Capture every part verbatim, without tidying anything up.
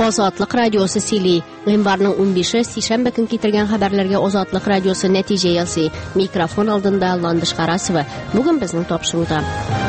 Азатлык радиосы сөйли. Гыйнварның унбише сишәмбе көн китергән хәбәрләргә Азатлык радиосы нәтиҗә ясый. Микрофон алдында Ландыш Карасова. Бүген безнең тапшыруда.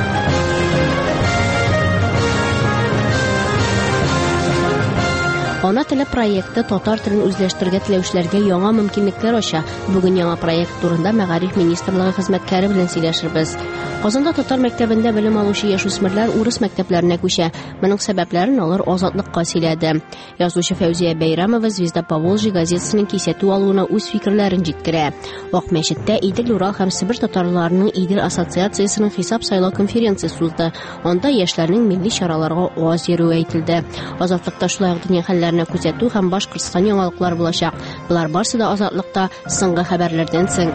Ана теле проекты татар телен үзләштерергә теләүчеләргә яңа мөмкинлекләр ача. Бүген яңа проект турында Мәгариф министрлыгы хезмәткәре белән сөйләшербез. Казанда татар мәктәбендә белем алучы яшүсмерләр урыс мәктәпләренә күчә. Моның сәбәпләрен алар Азатлыкка сөйләде. Язучы Фәүзия Бәйрәмова Звезда Поволжья газетасының кисәтү алуына үз фикерләрен җиткерә. Вак мәчеттә Идел, Урал һәм Себер татарларының Идел ассоциациясының хисап сайлау конференциясе узды. Анда яшьләрнең милли чараларга аз йөрүе әйтелде. Азатлыкта шулай ук дөнья хәлләренә күзәтү һәм Башкортстан яңалыклар булачак. Булар барсы да Азатлыкта соңгы хәбәрләрдән соң.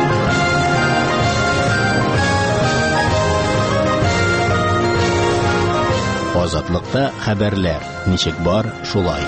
Азатлыкта хәбәрләр. Ничек бар, шулай.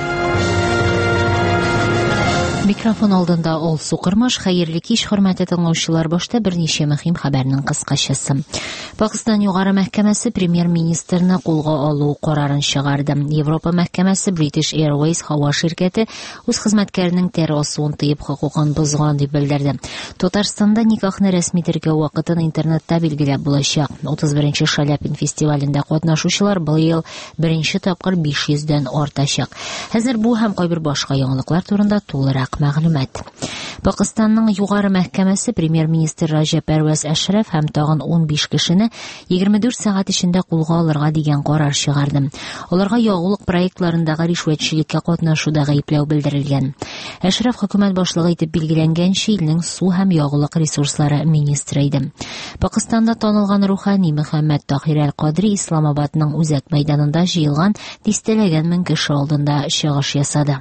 Микрофон алдында ул Сукырмаш. Хәерле кич, хөрмәтле тыңлаучылар. Башта берничә мөһим хәбәрнең кыскачасы. Пакистан югары мәхкәмәсе премьер-министрны кулга алу карарын чыгарды. Европа мәхкәмәсе British Airways һава ширкәте үз хезмәткәренең тәре асуын тыеп хокукын бозган дип белдерде. Татарстанда никахны рәсми тергәү вакытын интернетта билгеләп булачак. утыз беренче Шаляпин фестивалендә катнашучылар бу ел беренче тапкыр биш йөздән артачак. Хәзер бу һәм кайбер башка яңалыклар турында тулырак мәгълүмат. Пакистанның югары мәхкәмәсе премьер-министр Раджаб Парвез Ашраф һәм тагын унбиш кешене егерме дүрт сәгать эчендә кулга алырга дигән карар чыгарды. Аларга ягулык проектларындагы ришвәтчелеккә катнашуда гаепләү белдерелгән. Ашраф хөкүмәт башлыгы итеп билгеләнгәнчә илнең су һәм ягулык ресурслары министры иде. Пакистанда танылган рухани Мөхәммәд Тахир Әл-Кадри Исламабадның үзәк мәйданында җыелган дистәләгән мең кеше алдында чыгыш ясады.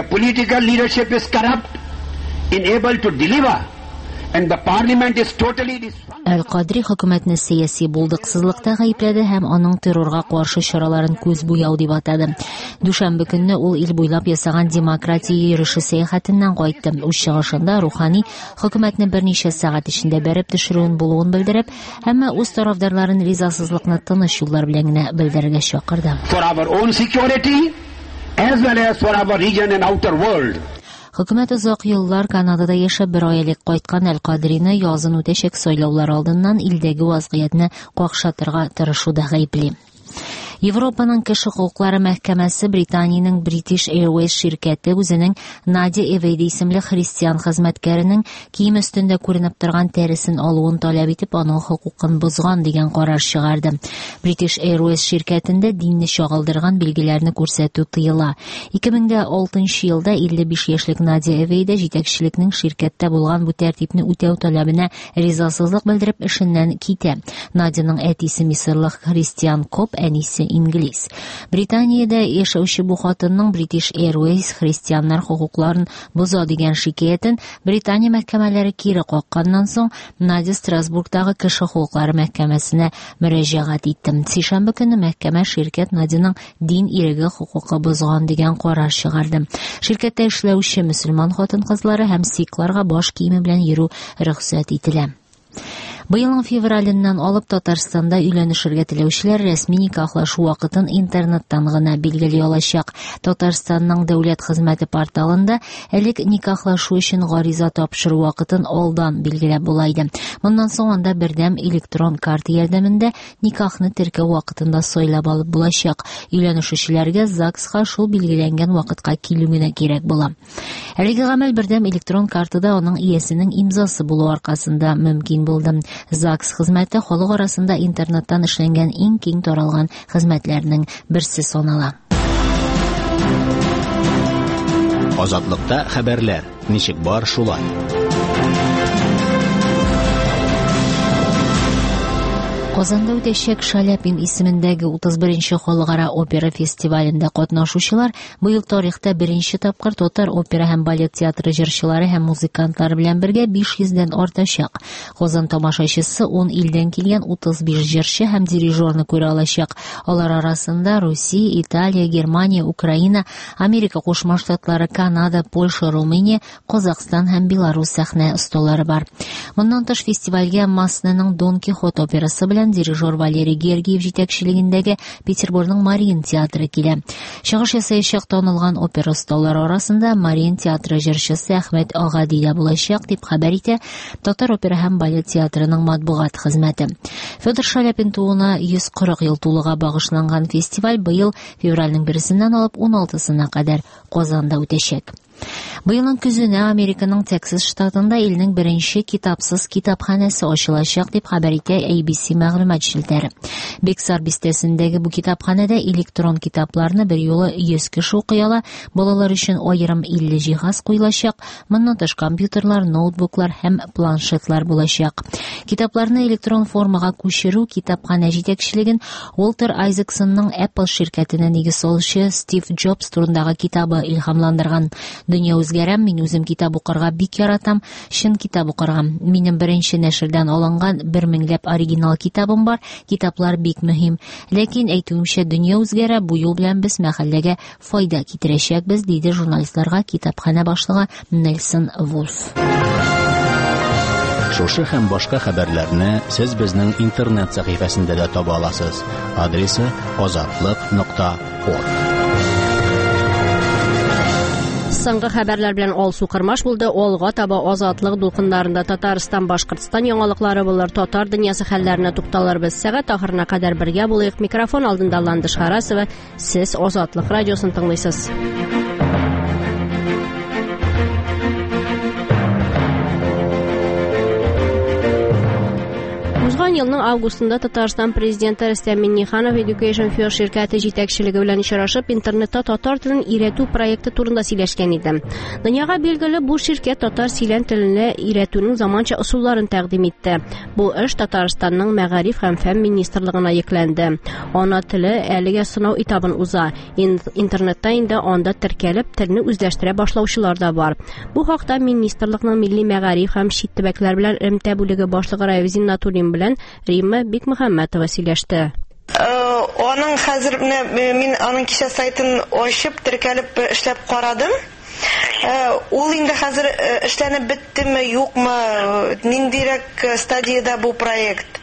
Unable to deliver and the parliament is totally dysfunctional. Әл-Кадри хөкүмәтне сияси булдыксызлыкта гаепләде һәм аның террорга каршы чараларын күз буяу дип атады. Дүшәмбе көнне ул ил буйлап ясаган демократия йөреше сәяхәтеннән кайтты. Үз чыгышында рухани хөкүмәтне берничә сәгать эчендә бәреп төшерүен булуын белдереп, һәммә үз тарафдарларын ризасызлыкны тыныч юллар белән генә белдерергә чакырды. For our own security as well as for our region and outer world. Хөкүмәт озак еллар Канадада яшәп бер ай элек кайткан Әл-Кадрины язын үтәчәк сайлаулар алдыннан илдәге вазгыятьне какшатырга тырышуда гаепли. Европаның кеше хукуклары мәхкәмәсе Британиянең British Airways ширкәте үзенең Надя Эвейди исемле христиан хезмәткәренең кием өстендә күренеп торган тәресен алуын таләп итеп, аның хукукын бозган дигән карар чыгарды. British Airways ширкәтендә динне чагылдырган билгеләрне күрсәтү тыела. ике мең алтынчы елда илле биш яшьлек Надя Эвейди җитәкчелекнең ширкәттә булган бу тәртипне үтәү таләбенә ризасызлык белдереп эшеннән китә. Надяның әтисе мисырлык христиан коп, әнисе инглиз. Британиядә яшәүче бу хатынның British Airways христианнар хукукларын боза дигән шикаятен Британия мәхкәмәләре кире какканнан соң Надя Страсбургтагы кеше хукуклары мәхкәмәсенә мөрәҗәгать итте. Сишәмбе көнне мәхкәмә ширкәт Надяның дин иреге хукукы бозган дигән карар чыгарды. Ширкәттә эшләүче мөселман хатын-кызлары һәм сикларга баш киеме белән йөрү рөхсәт ителә. Быелның февраленнән алып Татарстанда өйләнешергә теләүчеләр рәсми никахлашу вакытын интернеттан гына билгели алачак. Татарстанның дәүләт хезмәте порталында элек никахлашу өчен гариза тапшыру вакытын алдан билгеләп була иде. Моннан соң анда бердәм электрон карта ярдәмендә никахны теркәү вакытында сайлап алып булачак. Өйләнешүчеләргә ЗАГСка шул билгеләнгән вакытка килү генә кирәк була. Әлеге гамәл бердәм электрон картада аның иясенең имзасы булу аркасында мөмкин булды. ЗАГС хезмәте халык арасында интернеттан эшләнгән иң киң таралган хезмәтләрнең берсе санала. Азатлыкта хәбәрләр. Ничек бар, шулай. Казанда үтәчәк Шаляпин исемендәге утыз беренче халыкара опера фестивалендә катнашучылар быел тарихта беренче тапкыр татар опера һәм балет театры җырчылары һәм музыкантлары белән бергә биш йөздән артачак. Казан тамашачысы он илдән килгән утыз биш җырчы һәм дирижерны күрә алачак. Алар арасында Россия, Италия, Германия, Украина, Америка Кушма Штатлары, Канада, Польша, Румыния, Казакстан һәм Беларусь сәхнә осталары бар. Моннан тыш фестивальгә Маснаның Дон Кихот операсы белән белән дирижер Валерий Гергиев җитәкчелегендәге Петербургның Марин театры килә. Чыгыш ясаячак танылган опера осталары арасында Марин театры җырчысы Әхмәт Агади дә булачак, дип хәбәр итә Татар опера һәм балет театрының матбугат хезмәте. Федор Шаляпин тууына йөз кырык ел тулуга багышланган фестиваль быел февральнең берсеннән алып уналтысына кадәр Казанда үтәчәк. Быелның көзенә Американың Тексас штатында илнең беренче китапсыз китапханәсе ачылачак, дип хәбәр итә A B C мәгълүмат җилтәре. Бексар бистәсендәге бу китапханәдә электрон китапларны бер юлы йөз кеше укый ала, балалар өчен аерым илле җиһаз куелачак, моннан тыш компьютерлар, ноутбуклар һәм планшетлар булачак. Китапларны электрон формага күчерү китапханә җитәкчелеген Уолтер Айзексонның Apple ширкәтенә нигез салучы Стив Джобс турындагы китабы илһамландырган. Дөнья үзгәрә, мин үзем китап укырга бик яратам, чын китап укырга. Минем беренче нәшердән алынган бер меңләп оригинал китабым бар, китаплар бик мөһим. Ләкин әйтүемчә, дөнья үзгәрә, бу юл белән без мәхәлләгә файда китерәчәкбез, диде журналистларга китапханә башлыгы Нельсон Вульф. Шушы һәм башка хәбәрләрне сез безнең интернет сәхифәсендә дә таба аласыз. Адресы азатлык нокта орг. Соңгы хәбәрләр белән алсу кырмаш булды. Алга таба азатлык дулкыннарында Татарстан, Башкортстан яңалыклары булыр. Татар дөньясы хәлләренә тукталырбыз. Сәгать ахырына кадәр бергә булыйк. Микрофон алдында Ландыш Харасова. Сез Азатлык радиосын тыңлыйсыз. Узган елның августында Татарстан президенты Рөстәм Миңнеханов Education First ширкәте җитәкчелеге белән очрашып, интернетта татар телен өйрәтү проекты турында сөйләшкән иде. Дөньяга билгеле бу ширкәт татар сөйләм теленә өйрәтүнең заманча ысулларын тәкъдим итте. Бу эш Татарстанның Мәгариф һәм фән министрлыгына йөкләнде. Ана теле әлегә сынау этабын уза. Интернетта инде анда теркәлеп телне үзләштерә башлаучылар да бар. Бу хакта министрлыкның милли мәгариф һәм чит төбәкләр белән элемтә бүлеге башлыгы Равзин Натуллин белән Римма Бикмөхәммәтова сөйләште. Аның хәзер мин аның кичә сайтын ачып теркәлеп эшләп карадым. Ул инде хәзер эшләнеп биттеме, юкмы, ниндирәк стадиядә бу проект?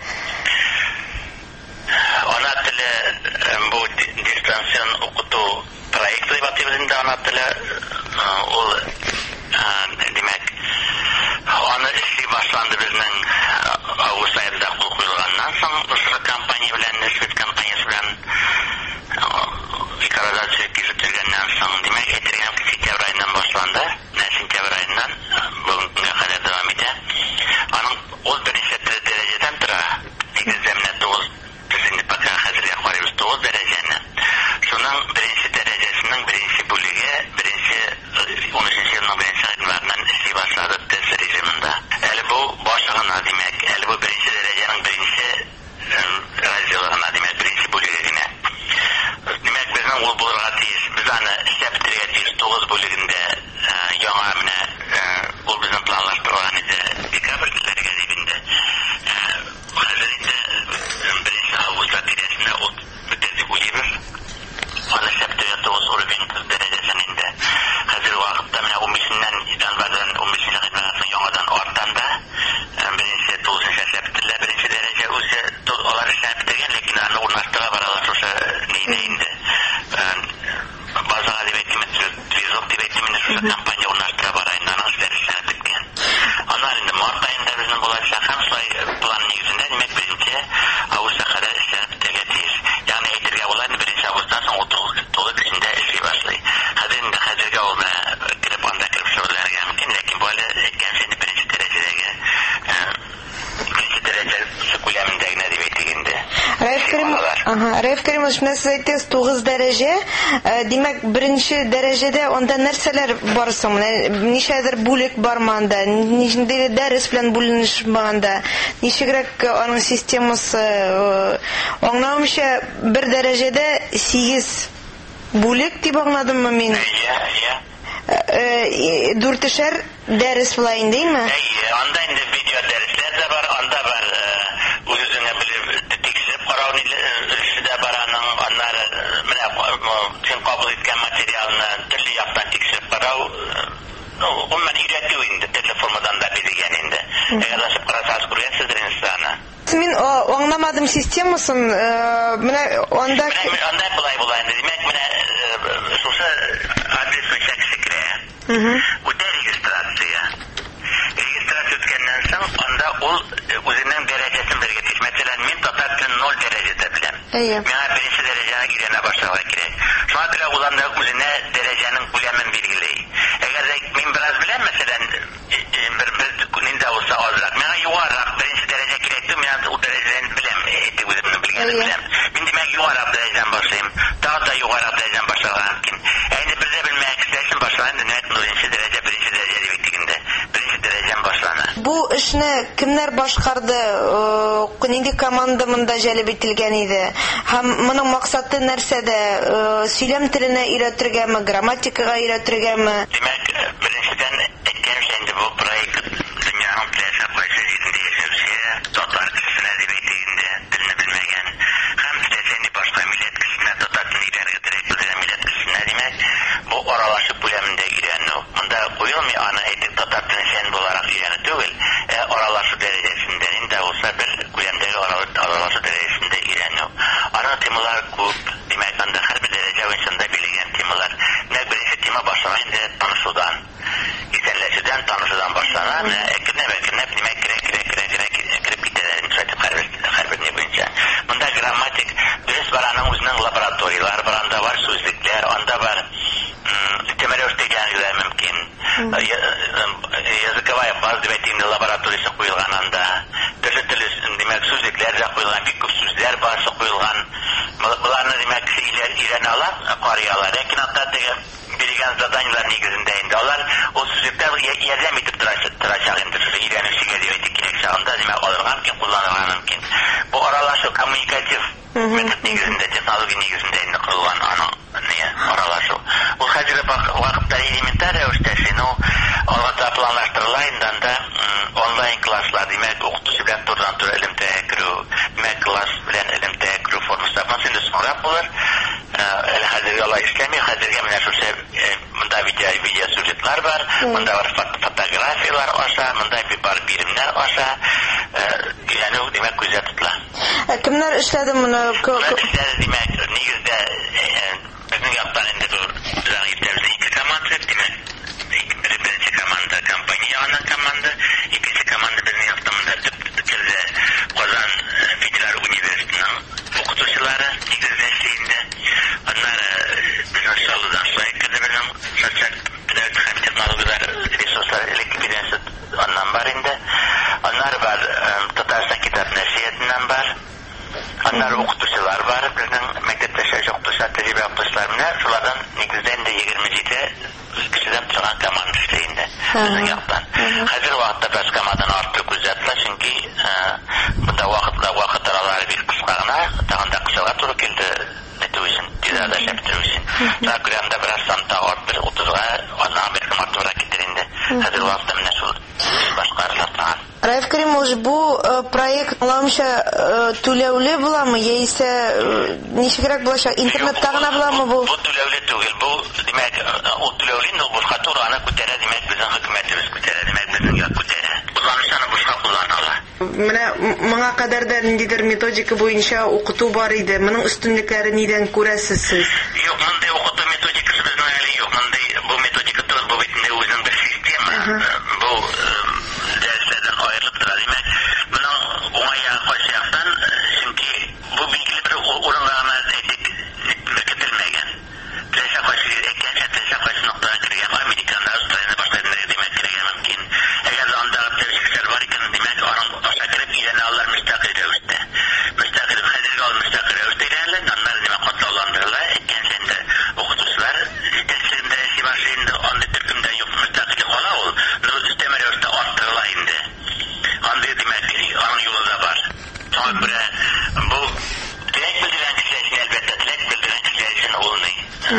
Ана теле бу дистанцион укыту проекты дип атыйлар ана теле. Ул димәк аны эшли башланды безнең август аенда кул куелганнан соң ошо компания белән эшләп компаниясе белән икарадация килтергәннән соң димәк әйтергән сентябрь аеннан башланды. Сентябрь аеннан бүгенгә кадәр дәвам итә. Аның ул беренче дәрәҗәдән тора. Экзаменда тугыз төзенде пока хәзергә карыйбыз тугыз дәрәҗәне. Шуның беренче дәрәҗәсенең беренче бүлеге беренче унөченче елның беренче аеннан эшли башлады тест режимында. Әле бу башлыгына димәк, әле бу беренче дәрәҗәнең беренче разделына димәк, беренче бүлеге генә. Димәк, безнең ул булырга тиеш. Без аны эшләп бетерергә тиеш тугыз бүлегендә яңа менә ул безнең планлаштырылган иде. Декабрь теләргә дип инде. Хәзер инде беренче августта тирәсендә ул бетердек уйлыйбыз. Аны эшләп бетерергә тугыз уровень дәрәҗәсен инде. Хәзер вакытта менә ун бишеннән январьдан ун бишенче хезмәтне яңадан арттан да беренче тугызынчы эшләп бетерелә, беренче дәрәҗә үзе алар эшләп бетергән, ләкин аны урнаштыра баралар шушы нидә инде. Базага дип әйтим, движок дип әйтим, шушы компания урнаштыра бара инде, аның эшләре эшләп беткән. Аннан инде март аенда безнең булачак һәм шулай план нигезендә димәк беренче августка кадәр эшләп бетергә тиеш. Ягъни әйтергә була инде беренче августтан соң тулы көчендә эшли башлый. Хәзер инде хәзергә ул менә килеп анда килеп шөгыльләнергә мөмкин, ләкин бу әле әйткәнчә инде беренче дәрәҗәдәге беренче дәрәҗә күләмендә генә дип әйтик инде. Раиф Кәримович, менә сез әйттегез тугыз дәрәҗә, димәк беренче дәрәҗәдә анда нәрсәләр бар соң? Ничәдер бүлек бармы анда? Ничәдер дәрес белән бүленеш бармы? Ничегрәк аның системасы? Аңлавымча, бер дәрәҗәдә сигез бүлек дип аңладыммы мин? Дүртешәр дәрес була индеме? Анда инде видео дәресләр дә бар, анда бар үзенә белеп тикшереп карау өлеше бар аның, аннары менә сен кабул иткән материалны төрле яктан тикшереп карау, гомумән өйрәтү инде төрле формадан да биргән инде. Әгәр ачып карасагыз күрәсездер инде аны. Просто мин аңламадым системасын. Менә анда анда булай булай димәк, менә шушы адрес үчәкче керә. Үтә регистрация. Регистрация үткәннән соң анда ул үзенең дәрәҗәсен бергә тиеш. Мәсәлән, мин татар телен ноль дәрәҗәдә беләм. Миңа беренче дәрәҗәгә кирәк башларга кирәк. Шуңа күрә ул анда үзенә дәрәҗәнең күләмен билгеләй. Әгәр дә мин бераз беләм, мәсәлән, бер бер күнендә булса азрак. Миңа югарырак беренче дәрәҗә кирәк, мин ул дәрәҗәне беләм, әйтеп үземне белгәнне беләм. Мин димәк югарырак дәрәҗәдән башлыйм. Тагы да югарырак дәрәҗәдән башларга мөмкин. Әйдә бер дә белмәк өчен башлайм, димәк, беренче дәрәҗә, беренче дәрәҗә дип әйтгәндә, беренче дәрәҗәдән башлана. Бу эшне кемнәр башкарды? Нинди команда монда җәлеп ителгән иде? Һәм моның максаты нәрсәдә? Сөйләм теленә өйрәтергәме, грамматикага өйрәтергәме? Димәк, беренчедән әйткәнчә инде бу проект дөньяның теләсә кайсы җирендә яшәүче татар кешесенә дип әйтгәндә, телне белмәгән һәм теләсә башка милләт кешесенә татар телен өйрәнергә теләк белгән милләт кешесенә, димәк, бу аралашып күләмендә өйрәнү. Монда куелмый аны әйтеп татар телен фән буларак өйрәнү түгел, ә аралашу дәрәҗәсендә инде булса бер күләмдәге аралашу дәрәҗәсендә өйрәнү. Аны темалар күп, димәк, анда һәрбер дәрәҗә буенча билгеләгән темалар. Менә беренче тема башлана инде танышудан, исәнләшүдән, танышудан башлана. Менә әкрен-әкрен димәк, керә-керә-керә кереп китәләр иншаатив һәрбер ни буенча. Монда грамматик дөрес бар, аның үзенең лабораториялар бар, анда бар сүзлекләр, анда бар темалар үстәгәнләр мөмкин. Языковая база дип әйтгәндә лабораториясе куелган анда. Төрле төрле димәк сүзлекләр дә куелган, бик күп сүзләр бар куелган. Буларны димәк өйрәнә ала, карый ала. Ләкин анда биргән заданиелар нигезендә инде алар ул сүзлектә ярдәм итеп торачак инде өйрәнүчегә дип әйтик кирәк чагында, димәк, алырга мөмкин, кулланырга мөмкин. Бу аралашу коммуникатив метод нигезендә, технология нигезендә инде корылган аның аралашу. Ул хәзерге вакытта элементар рәвештә сину алга планлаштырыла инде, анда онлайн класслар, димәк, укытучы белән турыдан-туры элемтәгә керү, димәк, класс белән элемтәгә керү формасы инде соңрак булыр. Әле хәзерге алай эшләми, хәзерге менә шушы монда видео сюжетлар бар, монда бар фотографиялар аша, монда бар биремнәр аша, өйрәнү, димәк, күздә тотыла. Кемнәр эшләде моны? Димәк, нигездә безнең яктан инде бу ике команда, димәк, беренче команда компания команда, икенче команда безнең яктан монда төп кирде Казан Федераль университетының укытучылары нигездә эшләйдә. Аннары безнең шалыдан шулай керде, безнең социаль педагогик һәм технологиялар ресурслар электрикасы аннан бар инде. Аннары бар Татарстан китап нәшриятыннан бар. Аннары укытучылар бар, безнең мәктәптә эшләүче укытучылар, тәҗрибә укытучылар менә шулардан нигездә инде егерме җиде кешедән торган команда эшли инде безнең яктан. Хәзер вакытта без команданың артты күзәтелә, чөнки бunda вакытта вакыт аралары бик кыска гына, тагын да кысалга туры килде нәтиҗә өчен, тизәдә шәптер өчен. Шуңа күрә анда бераз санта артты, утызга, аннан бер артырак китер инде. Хәзер вакытта менә шул башкарыла торган. Раиф Кәримович, бу проект ламча түләүле буламы, яисә ничегрәк булачак? Интернетта гына буламы бу? Бу түләүле түгел, бу димәк, ул түләүле, но бушка туры аны күтәрә, димәк, безнең хөкүмәтебез күтәрә, димәк, безнең як күтәрә. Узганышаны бушка кулланалар. Менә моңа кадәр дә ниндидер методика буенча укыту бар иде. Моның өстенлекләре нидән күрәсез сез? Юк, мондай укыту методикасы безнең әле юк. Мондай бу методика туры бу битендә үзенең бер система. Бу дәресләрдән аерылып тора, димәк, моның уңая кайсы яктан, чөнки бу билгеле бер урынга гына әйтик, беркетелмәгән. Теләсә кайсы әйткәнчә, теләсә кайсы ноктага кергән, Американда, Австралиядә, башка җирләрдә димәк кергән мөмкин. Әгәр анда тәҗрибәләр бар икән, димәк, аның аша киреп өйрәнә алар мөстәкыйль рәвештә. Мөстәкыйль хәзерге ал мөстәкыйль рәвештә өйрәнелә, аннары димәк катлауландырыла, әйткәнчә инде укытучылар җитәкчелегендә яши башлый инде, андый төркемдә юк, мөстәкыйль кала ул, но өстәмә рәвештә арттырыла инде. Андый димәк, аның юлы да бар. Шуңа күрә бу теләк белдергән кешеләр өчен әлбәттә, теләк белдергән кешеләр өчен улный.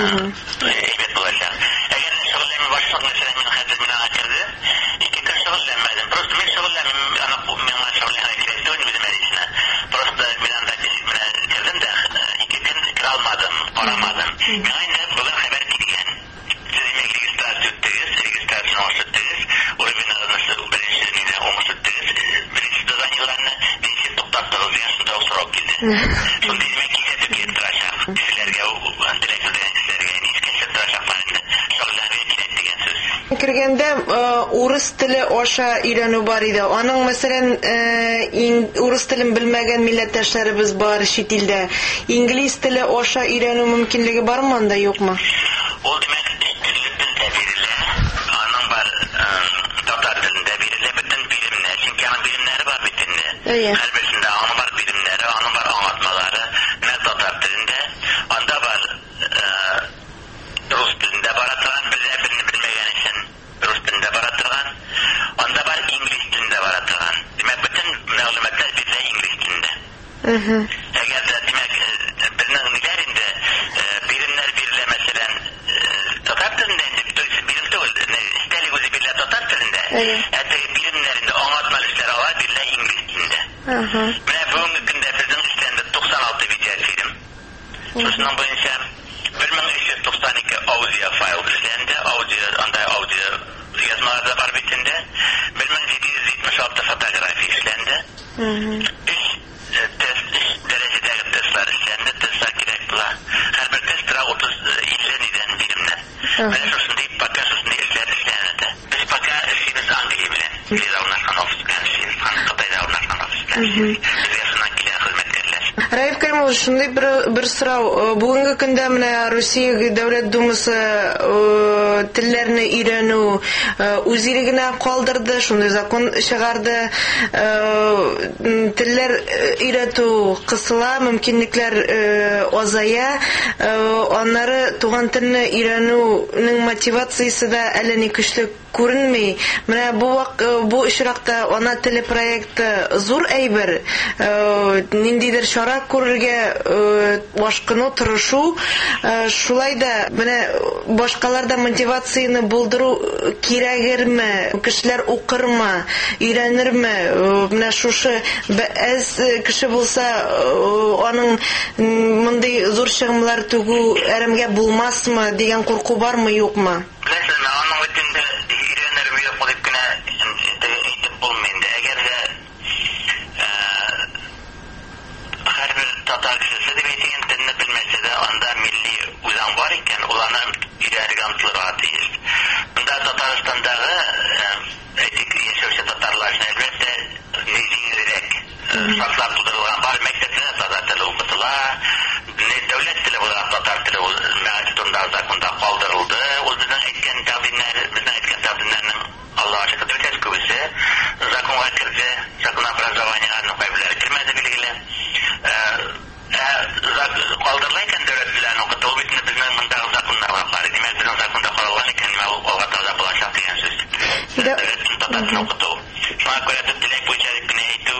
Әйбәт булачак. Әгәр шөгыльләнмә башлык, мәсәлән, мин хәзер менә керде, ике көн шөгыльләнмәдем. Просто мин шөгыльләнмим, аны миңа шөгыльләнергә кирәк түгел безнең мәдәсенә. Просто мин анда кердем дә, ике көн кирә алмадым, карамадым. Миңа инде бүген хәбәр килгән. Сез регистрация үттегез, регистрация үттегез, уровень беренче нидә уңыш үттегез, беренче заданиеларны ничек туктап Шундай демәк кисәтеп килеп торачак. Кешеләргә, интеллект белән кешеләргә ни кисәтеп торачаклар инде. Шөгыльләргә кирәк дигән сүз. Кергәндә урыс теле аша өйрәнү бар иде. Аның, мәсәлән, урыс телен белмәгән милләттәшләребез бар чит илдә. Инглиз теле аша өйрәнү мөмкинлеге бармы анда, юкмы? Ул демәк төрле телдә бирелә. Аның бар татар телендә бирелә бөтен биремнәр. Чөнки аның биремнәре бар бит инде. Һәрберсендә аның бар биремнәре, аның бар аңлатмалары. Менә татар телендә, анда бар рус телендә бара торган, берне белмәгән өчен рус телендә бара торган. Анда бар инглиз телендә бара торган. Демәк бөтен мәгълүматлар бирелә инглиз телендә. Әгәр дә демәк безнең ниләр инде биремнәр бирелә, мәсәлән, татар телендә инде, то есть бирем түгел, стәлек үзе бирелә татар телендә. Әтә биремнәр инде аңлатма эшләр алар бирелә инглиз телендә. Менә бүгенге көндә безнең эшләнде туксан алты видеофильм. Шуның буенча bir ming uch yuz to'qson ikki audio fayl эшләнде, аудио, андай аудио язмалар да бар бит инде. bir ming yetti yuz yetmish olti фотография эшләнде. Өч тест, дәрәҗәдәге тестлар эшләнде, тестлар кирәк була. Һәрбер тестра утыз илле нидән биремнәр. Менә шушындый пока шушындый эшләр эшләнде. Без пока эшлибез Англия белән. Без урнашкан офиска эшлибез, Кытайда урнашкан офиска эшлибез. Безгә шуннан килә хезмәткәрләр. Раиф Кәримов, шундый бер бер сорау. Бүгенге көндә менә Россия Дәүләт Думасы телләрне өйрәнү үзлегенә калдырды, шундый закон чыгарды. Телләр өйрәтү кысыла, мөмкинлекләр азая. Аннары туган телне өйрәнүнең мотивациясе дә әле ни көчле күренми. Менә бу бу очракта ана теле проекты зур әйбер. Ниндидер чара күрергә башкыну тырышу, шулай да менә башкаларда мотивацияны булдыру кирәгерме? Кешеләр укырмы, өйрәнерме? Менә шушы әз кеше булса, аның мондый зур чыгымнар түгү әрәмгә булмасмы дигән курку бармы, юкмы? Беләсезме, аның өчен өйрәнерме юкмы дип кенә әйтеп булмый инде. Әгәр дә һәрбер татар кешесе дип әйтгән телне белмәсә дә, анда милли үзаң бар икән, уларны өйрәнергә омтылырга тиеш. Монда Татарстандагы әйтик яшәүче татарлар өчен әлбәттә җиңелрәк шартлар тудырылган бар. Мәктәптә татар теле укытыла, дәүләт теле буларак татар теле мәгълүмат турында законда калдырылды. Ул безнең әйткән тәкъдимнәр, безнең әйткән тәкъдимнәрнең Аллаһ шөкер дөрес күбесе законга кирде, закон образованиега кайберләре кирмәде билгеле. Калдырыла икән дәүләт белән укыту бит безнең мондагы законнарга каршы. Димәк, безнең законда каралган икән, алга таба булачак дигән сүз. Дәүләт татарча укыту. Шуңа күрә теләк буенча дип кенә әйтү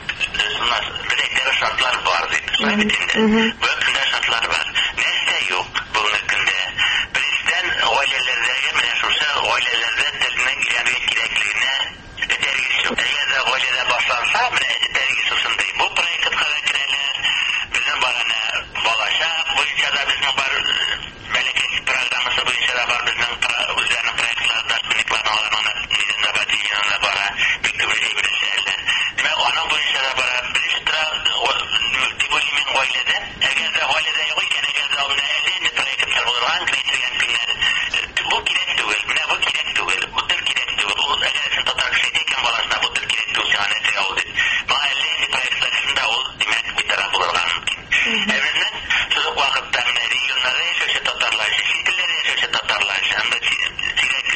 бик шартлар бар дип. Шулай бит инде. Бу көндә шартлар бар. Нәрсә юк бүгенге көндә? Беренчедән, гаиләләрдәге менә шушы гаиләләрдә телнең өйрәнүгә кирәклегенә тәрбия юк. Әгәр дә гаиләдә башланса, менә тәрбия шушындай. Бу проектка керәләр. Безнең бар аны балачак буенча да безнең бар бәләкәй программасы буенча да бар безнең үзләренең проектларда никларны нидән да дигән бара. Бик күп беренчеләр. Демәк, аның буенча да бара. Беренче тора дибулимин гаиләдә. Әгәр дә гаиләдә юк икән, әгәр дә ул әле проектлар булган, кирәк көннәр. Бу кирәк түгел. Менә бу кирәк түгел. Бу тел кирәк түгел. Ул әгәр син татар кеше икән баласына бу тел кирәк түгел. Аны тегә ул дип. Менә әле проектларында ул димәк битара булырга мөмкин. Әмма шул вакытта менә регионнарда яшәүче татарлар, чит телләрдә яшәүче татарлар, һәм дә сирәк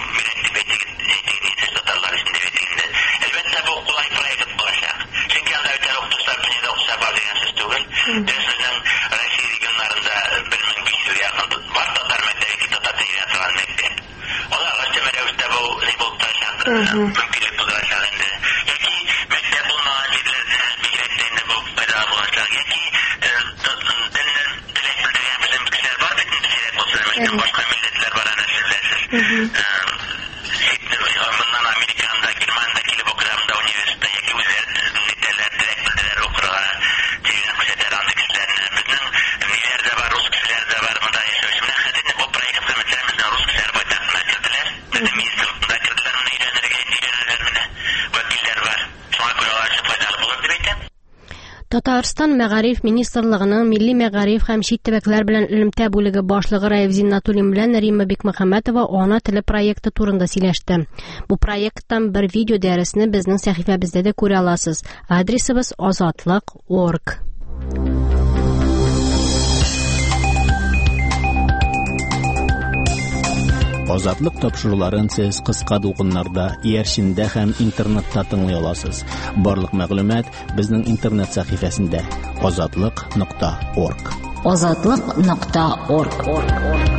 милләт татарлар өчен дип әйтелде. Әлбәттә бу кулай проект булачак. Чөнки анда үтә укытучылар белән укытучылар бар дигән сүз түгел. Безнең Россия регионнарында bir ming besh yuz якын бар татар мәктәбе, татар телендә торган мәктәп. Алар өчен рәвештә бу булып торачак. Мөмкинлек булачак инде. Яки мәктәп булмаган җирләрдә бигрәк тә инде бу пайда булачак. Яки телнең теләк белдергән безнең кешеләр бар бит инде, сирәк булса мәктәп башка милләтләр бар аны сөйләсез. Моннан Американда, Германияда килеп укыганда университетта яки үзләре телләр теләк белдерәләр укырга, тигез күрсәтәләр аны кешеләрне. Безнең милләтләр дә бар, рус кешеләр дә бар, монда яшәүче. Менә хәзер бу проектка мәсәлән безнең рус кешеләр байтакны кирделәр. Безнең министрлыкта кирделәр, моны өйрәнергә өйрәнәләр менә. Вәкилләр бар. Шуңа күрә алар өчен файдалы булыр дип әйтәм. Татарстан мәгариф министрлыгының милли мәгариф һәм чит төбәкләр белән элемтә бүлеге башлыгы Раиф Зиннатуллин белән Римма Бикмөхәммәтова ана теле проекты турында сөйләште. Бу проекттан бер видео дәресне безнең сәхифәбездә дә күрә аласыз. Адресыбыз азатлык точка орг. Азатлык тапшыруларын сез кыска дулкыннарда, иярчиндә һәм интернетта тыңлый аласыз. Барлык мәгълүмат безнең интернет сәхифәсендә азатлык точка орг. азатлык точка орг.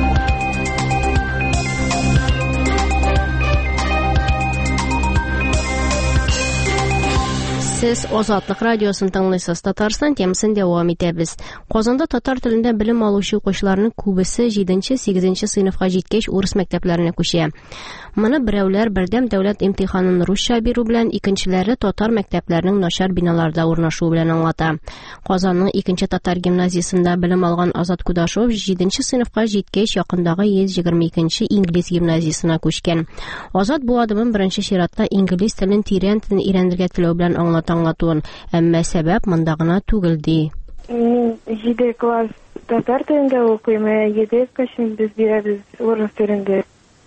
Сез Азатлык радиосын тыңлыйсыз. Татарстан темасын дәвам итәбез. Казанда татар телендә белем алучы укучыларның күбесе җиденче-сигезенче сыйныфка җиткәч урыс мәктәпләренә күчә. Моны берәүләр бердәм дәүләт имтиханын русча бирү белән, икенчеләре татар мәктәпләренең начар биналарда урнашу белән аңлата. Казанның икенче татар гимназиясендә белем алган Азат Кудашов җиденче сыйныфка җиткәч якындагы йөз егерме икенче инглиз гимназиясенә күчкән. Азат бу адымын беренче чиратта инглиз телен тирән телен өйрәнергә теләү белән аңлата аңлатуын, әмма сәбәп монда гына түгел ди. Мин җиде класс татар телендә укыйм, җиде классын без бирәбез урыс телендә.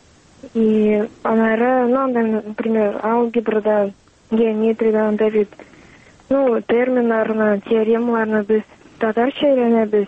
И анары, ну, например, алгебрада, геометрияда, Давид, ну, терминарны, теоремаларны без татарча өйрәнәбез.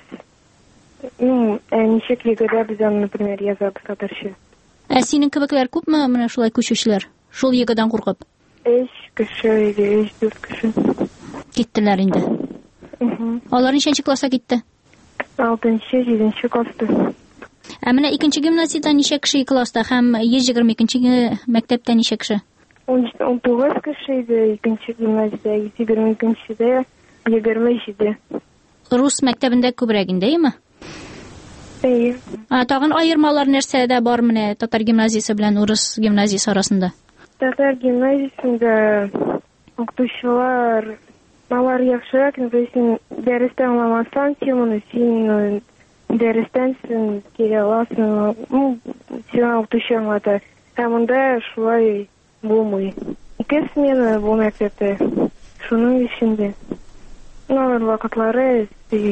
Ну, ничек егедә без аны, например, язабыз татарча. Ә синең кебекләр күпме менә шулай күчүчеләр? Шул егедан куркып? Өч кеше, өч дүрт кеше. Киттеләр инде. Алар ничәнче класска китте? алтынчы, җиденче класста. Ә менә икенче гимназиядә ничә кеше класста һәм йөз егерме икенче мәктәптә ничә кеше? он тугыз кеше иде икенче гимназиядә, йөз егерме икенчедә егерме җиде. Рус мәктәбендә күбрәк инде, әйме? Әйе. А тагын аермалар нәрсәдә бар менә татар гимназиясе белән урыс гимназиясе арасында? Татар гимназиясендә укытучылар алар яхшырак, син дәрестә аңламасаң теманы, син дәрестән син кире аласың, ну, сиңа укытучы аңлата. Ә монда шулай булмый. Ике смена бу мәктәптә. Шуның өчен алар вакытлары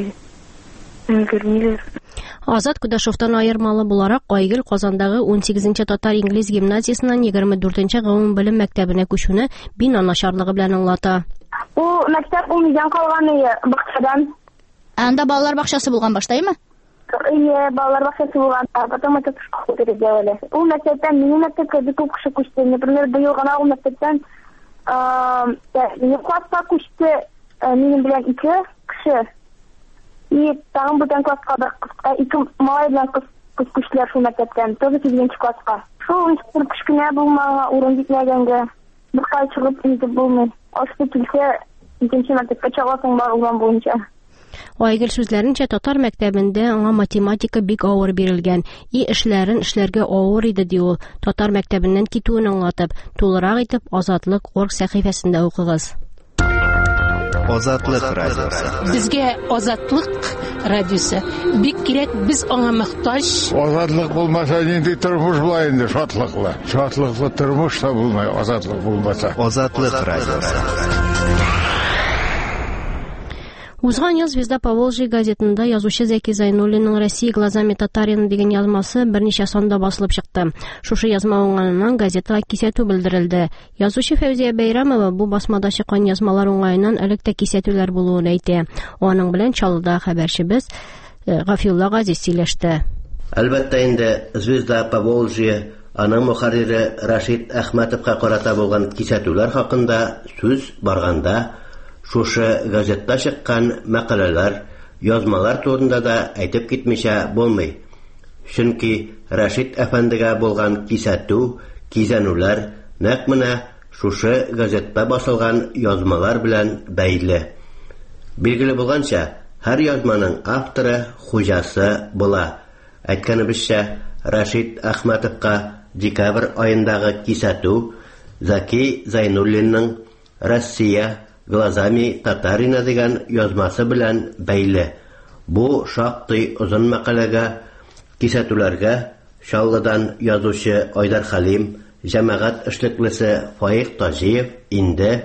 өлгермиләр. Азат Кудашовтан аермалы буларак Айгөл Казандагы он сигезенче татар инглиз гимназиясеннән егерме дүртенче гомум белем мәктәбенә күчүне бина начарлыгы белән аңлата. Ул мәктәп улмыйдан калган бакчадан. Анда балалар бакчасы булган баштаймы? Ие, балалар бакчасы булган. Потом это школа переделали. Ул мәктәптән минем мәктәпкә бик күп кеше күчте. Например, быел гына ул мәктәптән класска күчте минем белән ике кеше. И тагын бүтән класска ике малай белән кыз күчтеләр шул мәктәптән. Тоже сигезенче класска. Шул инспектор кечкенә булмага, урын җитмәгәнгә бер чыгып инде булмый. Ашты килсә, икенче мәктәпкә чыгасың бар урын буенча. Айгөл сүзләренчә, татар мәктәбендә аңа математика бик авыр бирелгән. И эшләрен эшләргә авыр иде ди ул. Татар мәктәбеннән китүен аңлатып, тулырак итеп Азатлык точка орг сәхифәсендә укыгыз. Азатлык радиосы. Безгә Азатлык радиосы бик кирәк, без аңа мохтаҗ. Азатлык булмаса нинди тормыш була инде, шатлыклы. Шатлыклы тормыш та булмай, азатлык булмаса. Азатлык радиосы. Узган ел Звезда Поволжья газетында язучы Зәки Зайнуллинның Россия глазами татарина дигән язмасы берничә санда басылып чыкты. Шушы язма уңаеннан газетага кисәтү белдерелде. Язучы Фәүзия Бәйрәмова бу басмада чыккан язмалар уңаеннан элек тә кисәтүләр булуын әйтә. Аның белән Чаллыда хәбәрчебез Гафилла Газиз сөйләште. Әлбәттә инде Звезда Поволжья аның мөхәррире Рашид Әхмәтовка карата булган кисәтүләр хакында сүз барганда шушы газетта чыккан мәкаләләр, язмалар турында да әйтеп китмичә булмый. Чөнки Рашид әфәндегә булган кисәтү, кизәнүләр нәкъ менә шушы газетта басылган язмалар белән бәйле. Билгеле булганча, һәр язманың авторы, хуҗасы була. Әйткәнебезчә, Рашид Әхмәтовка декабрь аендагы кисәтү Зәки Зайнуллинның Россия глазами татарина дигән язмасы белән бәйле. Бу шактый озын мәкаләгә, кисәтүләргә Чаллыдан язучы Айдар Хәлим, җәмәгать эшлеклесе Фаих Таҗиев инде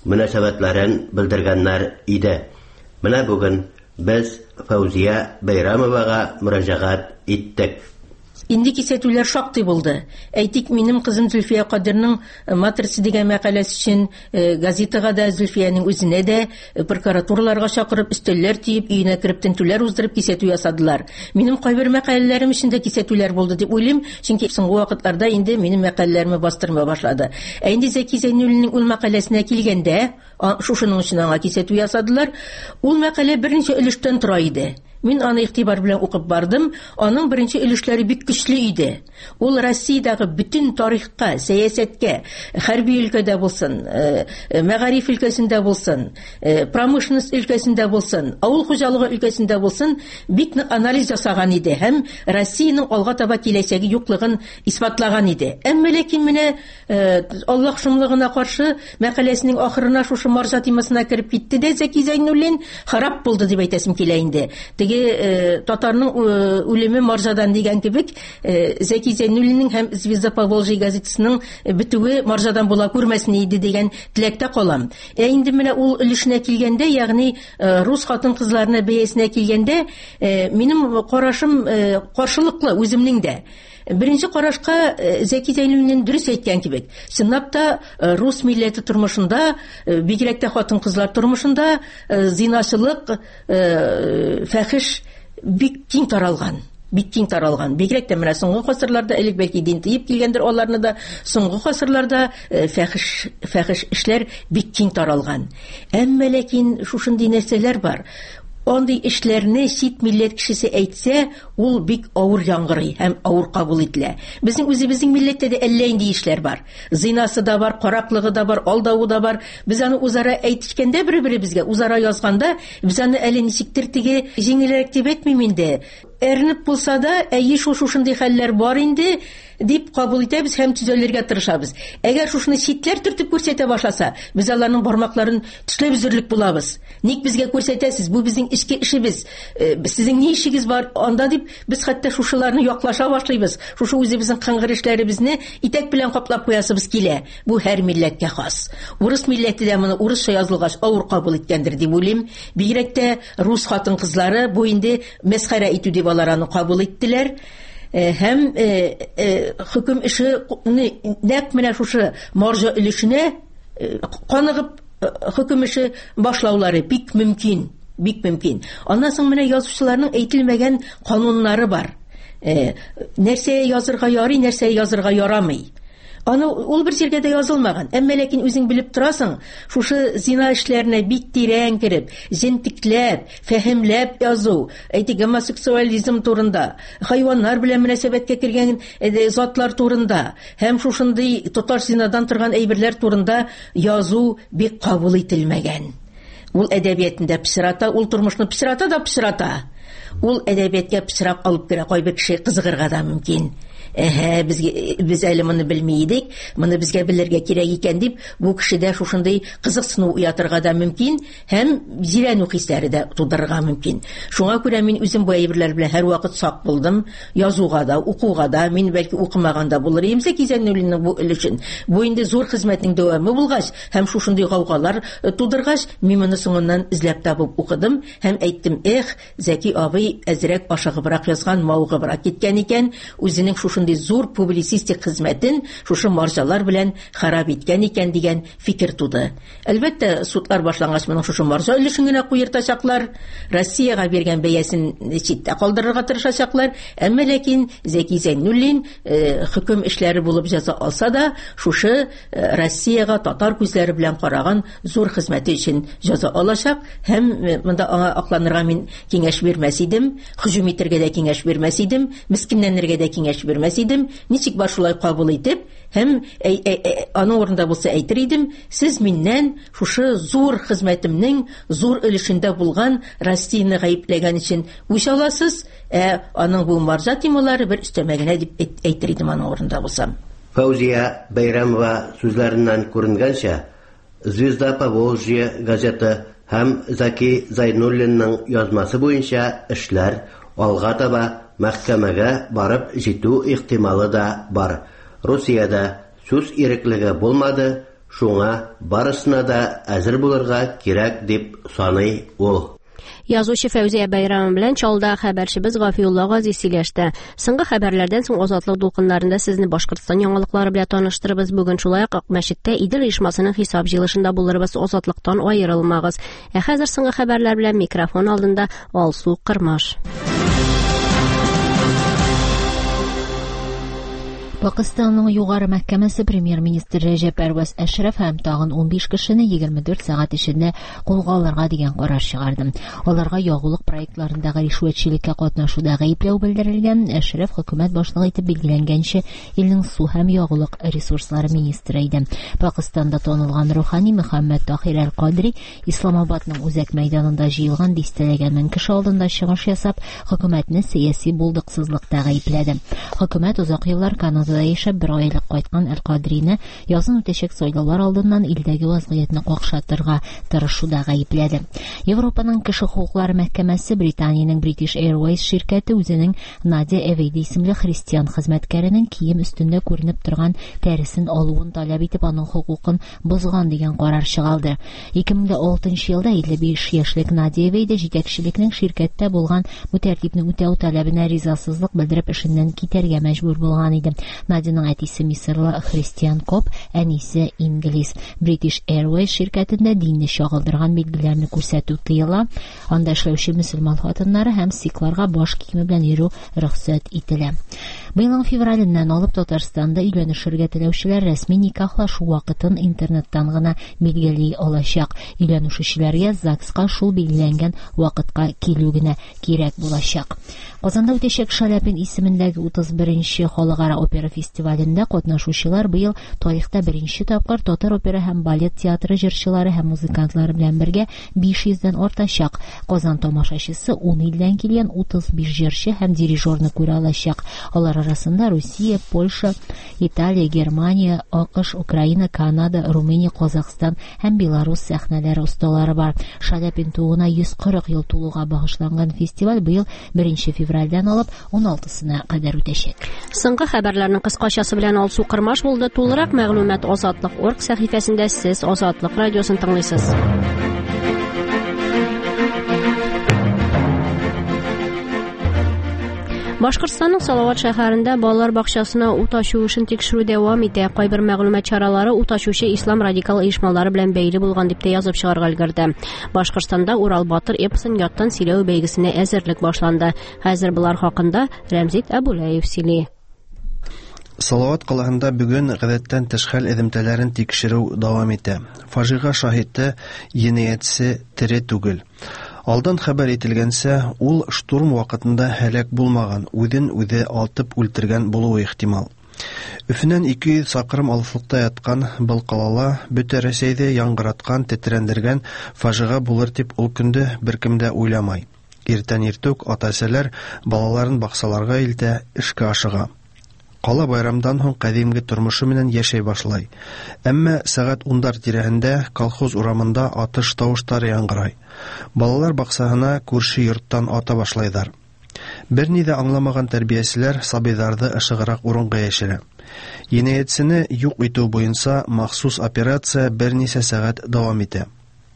мөнәсәбәтләрен белдергәннәр иде. Менә бүген без Фаузия Бәйрәмовага мөрәҗәгать иттек. Инде кисәтүләр шактый булды. Әйтик, минем кызым Зөлфия Кадирның матрица дигән мәкаләсе өчен газетага да, Зөлфияның үзенә дә прокуратураларга чакырып, өстәлләр тиеп, өенә кереп тентүләр уздырып кисәтү ясадылар. Минем кайбер мәкаләләрем өчен дә кисәтүләр булды дип уйлыйм, чөнки соңгы вакытларда инде минем мәкаләләремне бастырма башлады. Ә инде Зәки Зәйнуллинның ул мәкаләсенә килгәндә, шушының өчен аңа кисәтү ясадылар. Ул мәкалә берничә өлештән тора иде. Мин аны игътибар белән укып бардым. Аның беренче өлешләре бик көчле иде. Ул Россиядагы бүтән тарихка, сәясәткә, хәрби өлкәдә булсын, мәгариф өлкәсендә булсын, промышленность өлкәсендә булсын, авыл хуҗалыгы өлкәсендә булсын, бик нык анализ ясаган иде һәм Россиянең алга таба киләчәге юклыгын исбатлаган иде. Әмма ләкин менә Аллаһ шомлыгына каршы мәкаләсенең ахырына шушы марҗа темасына кирип китте дә Зәки Зәйнуллин харап булды дип әйтәсем килә инде. Татарның үлеме маржадан дигән кебек, Зәки Зәйнуллинның һәм Звезда Поволжья газетасының битүе маржадан була күрмәсен иде дигән теләктә калам. Ә инде менә ул өлешенә килгәндә, ягъни рус хатын-кызларына бәясенә килгәндә, минем карашым каршылыклы үземнең дә. Беренче карашка Зәки Зәйнуллин дөрес әйткән кебек, чынлап та рус милләте тормышында, бигрәк тә хатын-кызлар тормышында зинашылык, фәхиш бик киң таралган. Бик киң таралган. Бигрәк тә менә соңгы гасырларда, элек бәлки дин тыеп килгәндер аларны да, соңгы гасырларда фәхиш фәхиш эшләр бик киң таралган. Әмма ләкин шушындый нәрсәләр бар. Андый эшләрне чит милләт кешесе әйтсә, ул бик авыр яңгырый һәм авыр кабул ителә. Безнең үзебезнең милләттә дә әллә инде эшләр бар. Зинасы да бар, караклыгы да бар, алдавы да бар. Без аны үзара әйткәндә, бер-беребезгә үзара язганда, без аны әле ничектер теге җиңелрәк дип әйтмим инде. Әрнеп булса да, әйе шушындый хәлләр бар инде дип кабул итәбез һәм төзәлергә тырышабыз. Әгәр шушны читләр төртеп күрсәтә башласа, без аларның бармакларын тешләп үзерлек булабыз. Ник безгә күрсәтәсез? Бу безнең эчке эшебез. Сезнең ни эшегез бар анда дип, без хәтта шушыларны яклаша башлыйбыз. Шушы үзебезнең кыңгыр эшләребезне итәк белән каплап куясыбыз килә. Бу һәр милләткә хас. Урыс милләте дә моны урысча язылгач авыр кабул иткәндер дип уйлыйм. Бигрәк тә рус хатын-кызлары бу инде мәсхәрә итү дип аларны кабул иттеләр. Һәм хөкем эше нәкъ менә шушы марҗа өлешенә каныгып хөкем эше башлаулары бик мөмкин, бик мөмкин. Аннан соң менә язучыларның әйтелмәгән кануннары бар. Нәрсә язырга ярый, нәрсә язырга ярамый. Аны ул бер җиргә дә язылмаган. Әмма ләкин үзең белеп торасың, шушы зина эшләренә бик тирән кирип, җентекләп, фәһемләп язу, әйтик, гомосексуализм турында, хайваннар белән мөнәсәбәткә кергән затлар турында, һәм шушындый тоташ зинадан торган әйберләр турында язу бик кабул ителмәгән. Ул әдәбиятында писырата, ул тормышны писырата да писырата. Ул әдәбиятка писырак алып керә, кайбер кеше кызыгырга да мөмкин. Әһә, безгә без әле моны белмәйдек, моны безгә белергә кирәк икән дип, бу кешедә шушындый кызыксыну уятырга да мөмкин, һәм җирәнү хисләре дә тудырырга мөмкин. Шуңа күрә мин үзем бу әйберләр белән һәр вакыт сак булдым. Язуга да, укуга да, мин бәлки укымаганда булыр идем Зәки Зәйнуллинның бу өлешен. Бу инде зур хезмәтнең дәвамы булгач, һәм шушындый гаугалар тудыргач, мин моны соңыннан эзләп табып укыдым һәм әйттем: "Эх, Зәки абый әзрәк ашыгыбрак язган, мавыгыбрак киткән икән, үзенең шушы зур публицистик хезмәтен шушы марҗалар белән харап иткән икән" дигән фикер туды. Әлбәттә, судлар башлангач моның шушы марҗа өлешен генә куертачаклар, Россиягә биргән бәясен читтә калдырырга тырышачаклар. Әмма ләкин Зәки Зәйнуллин хөкем эшләре булып яза алса да, шушы Россиягә татар күзләре белән караган зур хезмәте өчен яза алачак һәм монда аңа акланырга мин киңәш бирмәс идем, һөҗүм итәргә дә киңәш бирмәс идем, мискинләнергә дә киңәш бирмәс идем. Ничек бар шулай кабул итеп, һәм аның орында булса әйтер идем: "Сез миннән шушы зур хезмәтемнең зур өлешендә булган Россияны гаепләгән өчен үч аласыз, ә аның бу марҗа темалары бер өстәмәгенә" дип әйтер идем аның орында булсам. Фаузия Бәйрәмова сүзләреннән күренгәнчә, Звезда Поволжья газеты һәм Зәки Зәйнуллинның язмасы буенча эшләр алга таба мәхкәмәгә барып җитү ихтималы да бар. Русиядә сүз иреклеге булмады, Шуңа барысына да әзер булырга кирәк дип саный ул. Язучы Фәүзия Бәйрәм белән Чалда хәбәрчебез Гафиулла Гази сөйләште. Соңгы хәбәрләрдән соң Азатлык дулкыннарында сезне Башкортстан яңалыклары белән таныштырабыз. Бүген шулай ук мәчеттә Идел оешмасының хисап җыелышында булырбыз. Азатлыктан аерылмагыз. Ә хәзер соңгы хәбәрләр белән микрофон алдында Алсу Кырмаш. Пакистанның югары мәхкәмәсе премьер-министр Рәҗәп Әрвәз Әшрәф һәм тагын унбиш кешене егерме дүрт сәгать эчендә кулга алырга дигән карар чыгарды. Аларга ягулык проектларындагы ришвәтчелеккә катнашуда гаепләү белдерелгән. Әшрәф хөкүмәт башлыгы итеп билгеләнгәнчә илнең су һәм ягулык ресурслары министры иде. Пакистанда танылган рухани Мөхәммәд Тахир Әл-Кадри Исламабадның үзәк мәйданында җыелган дистәләгән мең кеше алдында чыгыш ясап, хөкүмәтне сияси булдыксызлыкта гаепләде. Хөкүмәт узак еллар Канада яшәп бер айлык кайткан Әл-Кадрине язын үтәчәк сайлаулар алдыннан илдәге вазгыятьне какшатырга тырышуда гаепләде. Европаның кеше хукуклары мәхкәмәсе Британиянең British Airways ширкәте үзенең Надя Эвейди исемле христиан хезмәткәренең кием өстендә күренеп торган тәресен алуын таләп итеп аның хукукын бозган дигән карар чыгалды. ике мең алтынчы елда илле биш яшьлек Надя Эвейди җитәкчелекнең ширкәттә булган бу тәртипне үтәү таләбенә ризасызлык белдереп эшеннән китәргә мәҗбүр булган иде. Надяның әтисе мисырлы христиан коп, әнисе инглиз. British Airways ширкәтендә динне чагылдырган билгеләрне күрсәтү тыела. Анда эшләүче мөселман хатыннары һәм сикларга баш киеме белән йөрү рөхсәт ителә. Быелның февраленнән алып Татарстанда өйләнешергә теләүчеләр рәсми никахлашу вакытын интернеттан гына билгели алачак. Өйләнүчеләргә ЗАГСка шул билгеләнгән вакытка килү генә кирәк булачак. Казанда үтәчәк Шаляпин исемендәге утыз беренче халыкара опера фестивалендә катнашучылар быел тарихта беренче тапкыр татар опера һәм балет театры җырчылары һәм музыкантлары белән бергә биш йөздән артачак. Казан тамашачысы ун илдән килгән утыз биш җырчы һәм дирижерны күрә алачак. Алар арасында Россия, Польша, Италия, Германия, АКШ, Украина, Канада, Румыния, Казакстан һәм Беларусь сәхнәләре осталары бар. Шаляпин тууына йөз кырык ел тулуга багышланган фестиваль быел беренче февральдән алып он алтысына кадәр үтәчәк. Соңгы хәбәрләрнең кыскачасы белән Алсу Кырмаш булды. Тулырак мәгълүмат Азатлык орг сәхифәсендә сез Азатлык радиосын тыңлыйсыз. Башкортстанның Салават шәһәрендә балалар бакчасына ут ачу эшен тикшерү дәвам итә. Кайбер мәгълүмат чаралары ут ачучы ислам радикал оешмалары белән бәйле булган дип тә язып чыгарга өлгерде. Башкортстанда Урал Батыр эпосын яттан сөйләү бәйгесенә әзерлек башланды. Хәзер булар хакында Рәмзит Әбүләев сөйли. Салават калаһында бүген гадәттән тыш хәл эҙемтәләрен тикшерү дәвам итә. Фажига шаһиты енәятсе тере түгел. Алдан хәбәр ителгәнсә, ул штурм вакытында һәлак булмаган, үҙен үҙе атып үлтергән булуы ихтимал. Өфөнән ике йөз сакрым алыслыкта яткан был калала бөтә Рәсәйҙе яңғыраткан, тетрәндергән фажига булыр дип ул көндө беркем дә уйламай. Иртән иртүк ата-әсәләр балаларын баксаларга илтә, эшкә ашыга. Кала байрамдан һуң кадимге тормышы менән яшәй башлай. Әммә сәгать ундар тирәһендә колхоз урамында атыш тавыштары яңгырай. Балалар баксаһына күрше йорттан ата башлайҙар. Бер ни дә аңламаган тәрбиәселәр сабыйҙарҙы ышыгыраҡ урынға йәшерә. Енәйәтсене юҡ итеү буйынса махсус операция бер нисә сәғәт дауам итә.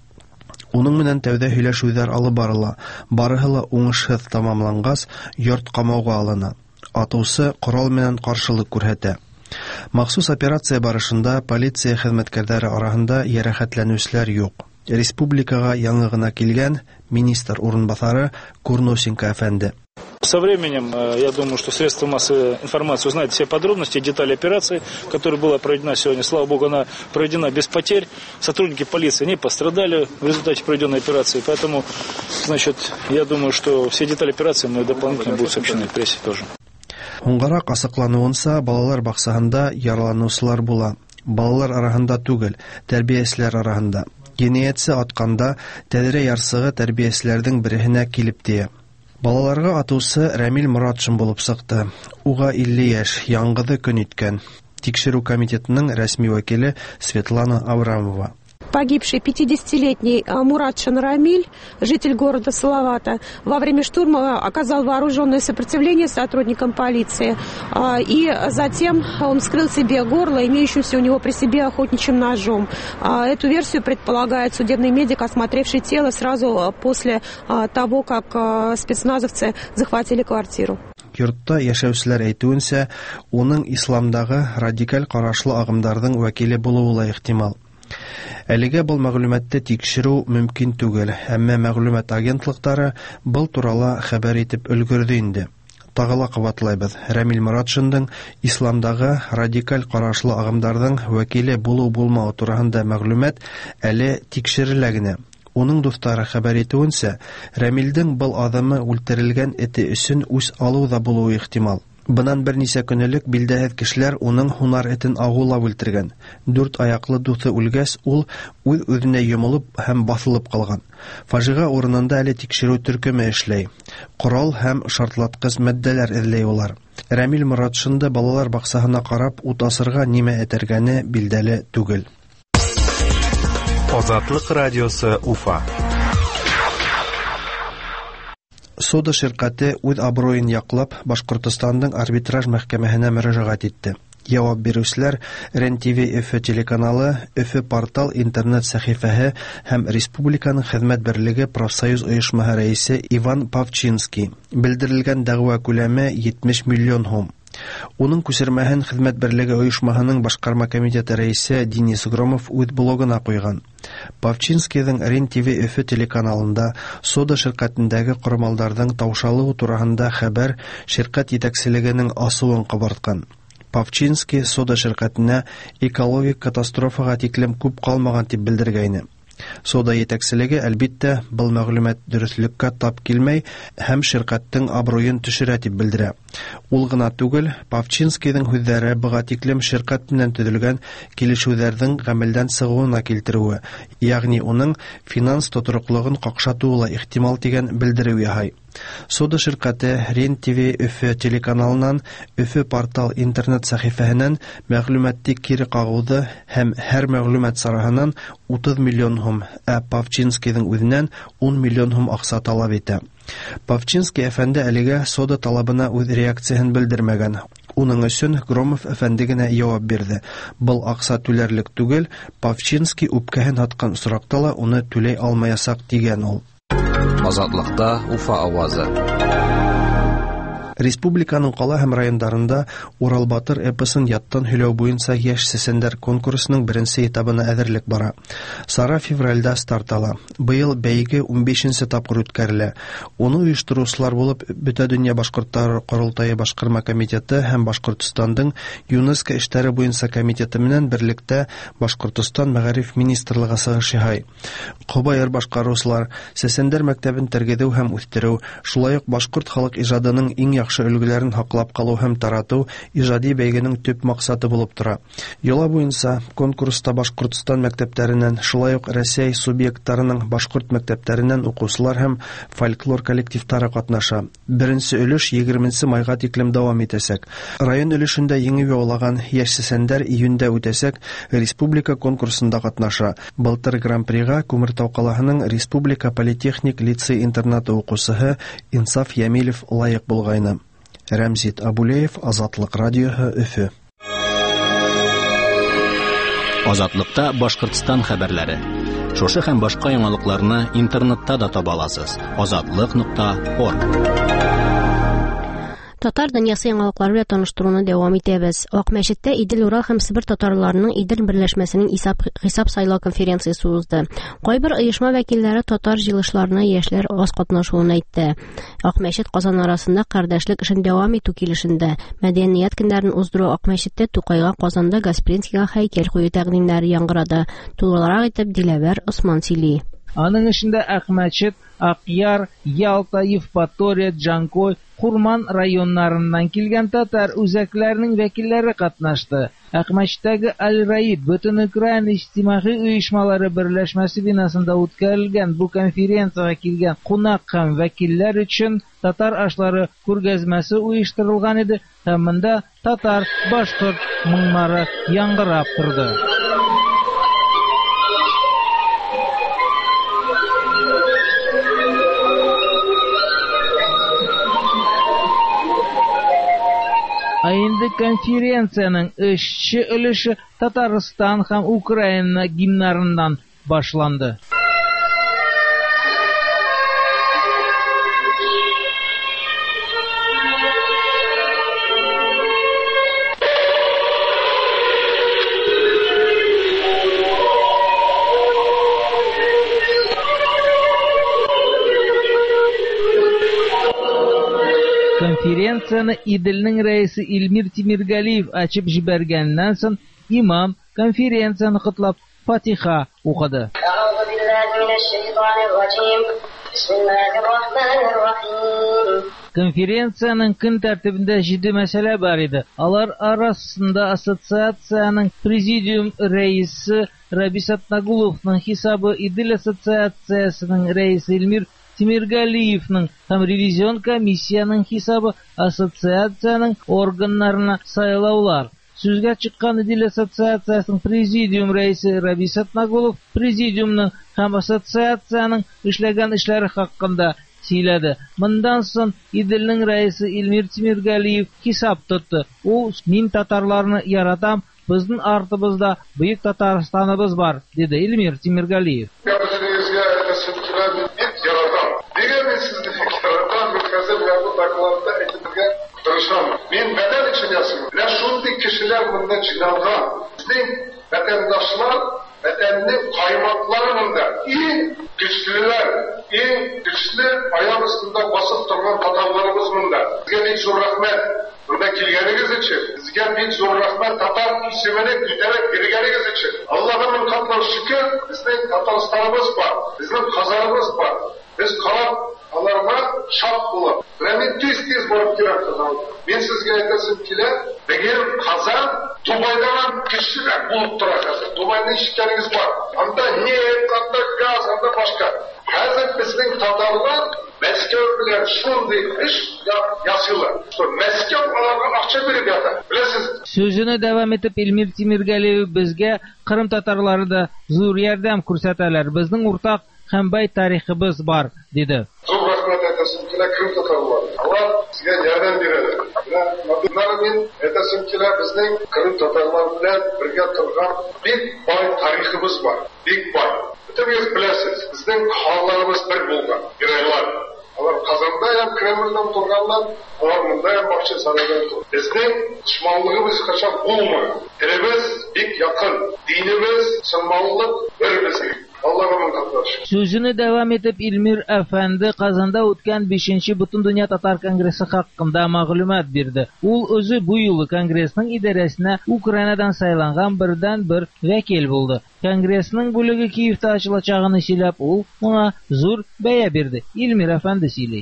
Уның менән тәүҙә һөйләшеүҙәр алып барыла. Барыһы ла уңышһыҙ тамамланғас, йорт ҡамауға алына. Атыусы ҡорал менән ҡаршылыҡ күрһәтә. Махсус операция барышында полиция хеҙмәткәрҙәре араһында йәрәхәтләнеүселәр юҡ. Республикаға яңы гына килгән министр урынбаҫары Курносенко әфәнде. Со временем, я думаю, что средства массовой информации узнают все подробности, детали операции, которая была проведена сегодня. Слава богу, она проведена без потерь. Сотрудники полиции не пострадали в результате проведенной операции. Поэтому, значит, я думаю, что все детали операции мы дополнительно будут сообщены в прессе тоже. Һуңғараҡ асыҡланыуынса, балалар баҡсаһында яраланыусылар була. Балалар араһында түгел, тәрбиәселәр араһында. Енәйәтсе атҡанда тәҙрә ярсығы тәрбиәселәрҙең береһенә килеп тейә. Балаларға атыусы Рәмил Моратшин булып сыҡты. Уға илле йәш, яңғыҙы көн иткән. Тикшереү комитетының рәсми вәкиле Светлана Аврамова. погибший пятидесятилетний Муратшин Рамиль, житель города Салавата, во время штурма оказал вооруженное сопротивление сотрудникам полиции, и затем он вскрыл себе горло, имеющимся у него при себе охотничьим ножом. Эту версию предполагает судебный медик, осмотревший тело сразу после того, как спецназовцы захватили квартиру. Йортта яшәүчеләр әйтүенсә, уның исламдагы радикаль карашлы агымнарның вәкиле булуы ла ихтимал. Әлегә был мәгълүматты тикшерү мөмкин түгел, әмма мәгълүмат агентлыктары был турала хәбәр итеп өлгерде инде. Тагыла кабатлайбыз. Рамил Муратшиндың исламдагы радикаль карашлы агымнарның вәкиле булу булмау турында мәгълүмат әле тикшерелә генә. Уның дуслары хәбәр итүенсә, Рамилдың был адымы үлтерелгән эте өчен үз алу да булуы ихтимал. Бынан берничә көн элек билдәһез кешеләр уның һунар этен агулап үлтергән. Дүрт аяклы дусы үлгәс, ул үз үзенә йомылып һәм басылып калган. Фаҗига урынында әле тикшерү төркеме эшләй. Корал һәм шартлаткыч матдәләр эзләй улар. Рамил Муратшинды балалар баксаһына карап ут асырга нимә этәргәне билдәле түгел. Азатлык радиосы Уфа. Сода ширкаты үз абруен яклап Башкортостандың арбитраж мәхкәмәһенә мөрәҗәгать итте. Явап бирүчеләр РЕН ТВ Өфе телеканалы, Өфе портал интернет сәхифәһе һәм республиканың хезмәт берлеге профсоюз оешмаһы рәисе Иван Павчинский. Белдерелгән дәгъва күләме җитмеш миллион сум. Уның күчермәһен хезмәт берлеге оешмаһының башкарма комитеты рәисе Денис Громов үз блогына куйган. Павчинскийның РЕН ТВ Өфе телеканалында сода ширкәтендәге кормалдарның таушалуы турында хәбәр ширкәт җитәкчелегенең асуын кабарткан. Павчинский сода ширкәтенә экологик катастрофага тиклем күп калмаган дип белдергәйне. Сода җитәкчелеге әлбиттә был мәгълүмат дөреслеккә тап килмәй һәм ширкәттең абруен төшерә дип белдерә. Ул гына түгел, Павчинскийның сүзләре быга тиклем ширкәт белән төзелгән килешүләрнең гамәлдән чыгуына килтерүе, ягъни уның финанс тотрыклыгын какшатуы ла ихтимал дигән белдерү яһай. Сода ширкәте РЕН ТВ Өфе телеканалыннан Өфе портал интернет сәхифәһеннән мәгълүматты кире кагуды һәм һәр мәгълүмат сараһыннан утыз миллион сум, ә Павчинскийның үзеннән ун миллион сум акча талап итә. Павчинский әфәнде әлегә сода талабына үз реакциясын белдермәгән. Уның өчен Громов әфәнде генә җавап бирде. Был акча түләрлек түгел, Павчинский үпкәһен аткан соракта ла уны түләй алмаячак дигән ул. Азатлыкта Уфа авазы. Республиканың кала һәм районнарында Урал Батыр эпосын яттан һөйләү буенча яшь сәсәндәр конкурсының беренче этабына әзерлек бара. Сара февральдә старт ала. Быел бәйге унбишенче тапкыр үткәрелә. Уны оештыручылар булып Бөтә дөнья башкортлар корылтайы башкарма комитеты һәм Башкортстандың ЮНЕСКО эшләре буенча комитеты менән берлектә Башкортстан мәгариф министрлыгы сыгышыһай. Кобайыр башкаручылар сәсәндәр мәктәбен тәргедәү һәм үстерү, шулай ук башкорт халык иҗадының иң яхшы өлгеләрен хаклап калу һәм тарату иҗади бәйгенең төп максаты булып тора. Йола буенча конкурста Башкортстан мәктәпләреннән, шулай ук Россия субъектларының башкорт мәктәпләреннән укучылар һәм фольклор коллективтары катнаша. Беренче өлеш егерменче майга тиклем дәвам итәсәк. Район өлешендә еңеп яулаган яшь сәсәндәр июньдә үтәсәк, республика конкурсында катнаша. Былтыр гран-прига Күмертау калаһының Республика политехник лицей интернаты укучысы Инсаф Ямилев лайык булгайны. Рәмзит Абулеев, Азатлык радиоһы, Өфе. Азатлыкта Башкортстан хәбәрләре. Шушы һәм башка яңалыкларны интернетта да таба аласыз. азатлык нокта орг. Татар дөньясы яңалыклары белән таныштыруны дәвам итәбез. Ак мәчеттә Идел Урал һәм Себер татарларының Идел берләшмәсенең исәп хисап сайлау конференциясе узды. Кайбер оешма вәкилләре татар җыелышларына яшьләр аз катнашуын әйтте. Ак мәчет Казан арасында кардәшлек эшен дәвам итү килешендә. Мәдәният көннәрен уздыру Ак мәчеттә Тукайга, Казанда Гаспринскийга һәйкәл кую тәкъдимнәре яңгырады. Тулыларак итеп Диләвәр Усман сөйли. Аның эшендә Ак мәчет, Акъяр, Ялта, Евпатория, Джанкой, Курман районнарыннан килгән татар үзәкләренең вәкилләре катнашты. Ак мәчеттәге Аль-Раид Бөтен Украина иҗтимагый оешмалары берләшмәсе бинасында үткәрелгән бу конференциягә килгән кунак һәм вәкилләр өчен татар ашлары күргәзмәсе оештырылган иде һәм монда татар, башкорт моңнары яңгырап торды. Инде конференциянең эшче өлеше Татарстан һәм Украина гимннарыннан башланды. Конференцияны Иделнең рәисе Илмир Тимергалиев ачып җибәргәннән соң имам конференцияны котлап Фатиха укыды. Конференцияның көн тәртибендә җиде мәсьәлә бар иде. Алар арасында ассоциацияның президиум рәисе Рабисат Нагуловның хисабы, Идел ассоциациясының рәисе Илмир Тимергалиевның һәм ревизион комиссияның хисабы, ассоциацияның органнарына сайлаулар. Сүзгә чыккан Идел ассоциациясының президиум рәисе Рабисат Нагулов президиумның һәм ассоциацияның эшләгән эшләре хакында сөйләде. Мондан соң Иделнең рәисе Илмир Тимергалиев хисап тотты. Ул: "Мин татарларны яратам, безнең артыбызда бөек Татарстаныбыз бар", диде Илмир Тимергалиев. Мен бәдәл için yazıyorum. Ve şuradaki kişiler bunda çıkargan. Bizim vatandaşlar vatanın kaymakları bunda. En güçlüler, en güçlü ayak üstünde basıp duran Tatarlarımız bunda. Bizge bir zor rahmet. Burada kilgeniz için. Bizge bir zor rahmet Tatar isimini güterek girgeniz için. Allah'ın katına şükür bizim Tatarstanımız var. Bizim Kazanımız var. Biz kalan alarma şart bulalım. Ve tez-tez barıp girer kazandı. Ben sizge aytasım ki, eğer Kazan Dubai'dan kişiler bulup duracağız. Dubai'nin işleriniz var. Anda niyet, anda gaz, anda başka. Hazır bizim Tatarlar Moskva bilen şunday iş yapıyorlar. Moskva alanına akça verip yatar. Bilesiz. Sözünü devam etip Ilmir Timirgaliyev bizge Kırım Tatarları da zor yardım күрсәтәләр. Bizning уртак һәм бай тарихыбыз бар, dedi. Çok rahmet edesim ki Kırım Tatarlar. Allah size yardım verir. Bunlar men edesim ki bizning Kırım Tatarlar bilen birge turgan bir bay tariximiz var. Bir bay. Bütün bilesiz. Bizning hallarımız bir bulgan. Bireyler. Onlar Kazanda hem Kreml'den turganlar, onlar bunda hem Bahçesaray'dan turgan. Bizning düşmanlığımız kaçan bulmuyor. Elimiz bir yakın. Dinimiz, sınmanlılık bir bizim. Сүзүнү дәвам итеп Илмир әфәнде Казанда үткән бишенче Бөтен дөнья татар конгрессы хакында мәгълүмат бирде. Ул өзү бу юлы конгрессның идарәсенә Украинадан сайланган бердән-бер вәкил булды. Конгрессның бүлеге Киевта ачылачагын сөйләп, ул моңа зур бәя бирде. Илмир әфәнде сөйли.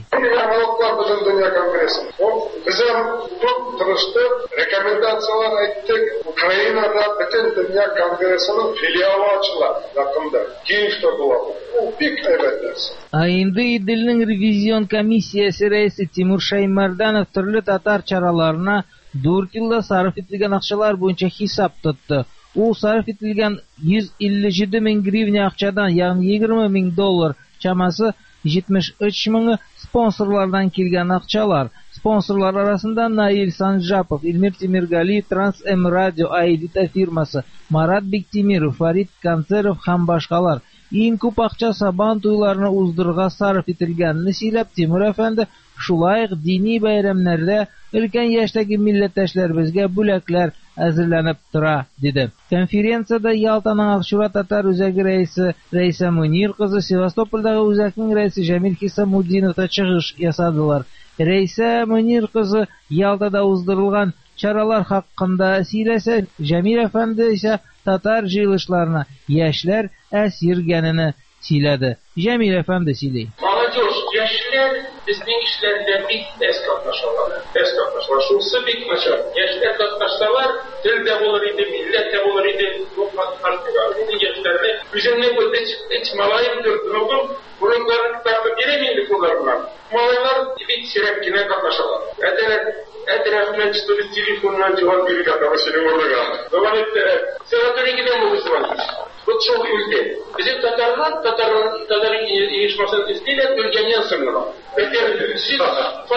Butun Dünya Kongresi. O bizim çok tırıştık, rekomendasyonlar ettik. Ukrayna'da Bütün Dünya Kongresi'nin filialı açılar yakında. Kiev'de bulalım. O pek evet dersin. Ayında İdil'nin revizyon komissiyası reisi Timur Şaymardanov türlü Tatar çaralarına dört yılda sarf etilgen akçalar boyunca hesap tuttu. O sarf etilgen yüz elli yedi min grivne akçadan, yani yigirme min dolar çaması yetmiş üç mini sponsorlardan kelgan akçalar. Sponsorlar arasında Nail Sanjapov, Ilmir Timirgaliyev, Trans-M Radio, Aidita firması, Marat Bektemirov, Farid Kanserov ham boshqalar. Eng ko'p akça Saban to'ylarini uzdurga sarf etilganini söylep Timur efendi, şulay dini bayramlarda ulkan yoshdagi millatdoshlarimizga bo'laklar әзерләнеп тора, dedi. Конференцияда Ялтаның Акчура татар үзәге рәисе Рәйсә Мөнир кызы, Севастополдагы үзәкнең рәисе Җамил Хисамуддинов та чыгыш ясадылар. Рәйсә Мөнир кызы Ялтада уздырылган чаралар хакында сөйләсә, Җамил әфәнде исә татар җыелышларына яшьләр әсиргәнене сөйләде. Җамил әфәнде сөйли. Молодежь, яшьләр bizning işlerinde bir test katlaşmalar. Test katlaşmalar. Şunsı bir maçar. Gençler katlaşsalar, dilde olur idi, millette olur idi. Bu katlaşmalar. Bu gençlerle üzerine böyle hiç malayım durduruldu. Bunların kitabı giremeydi bunlarla. Malaylar bir sirak yine katlaşalar. Edeler, etrafından çıtırı telefonla cevap verir katlaşırım orada. Zaman etti. Senatörün giden bu Müslüman. Bu çok ülke. Bizim Tatarlar, Tatarların Tatarın yetişmesini isteyle ülkenin sınırı. Siz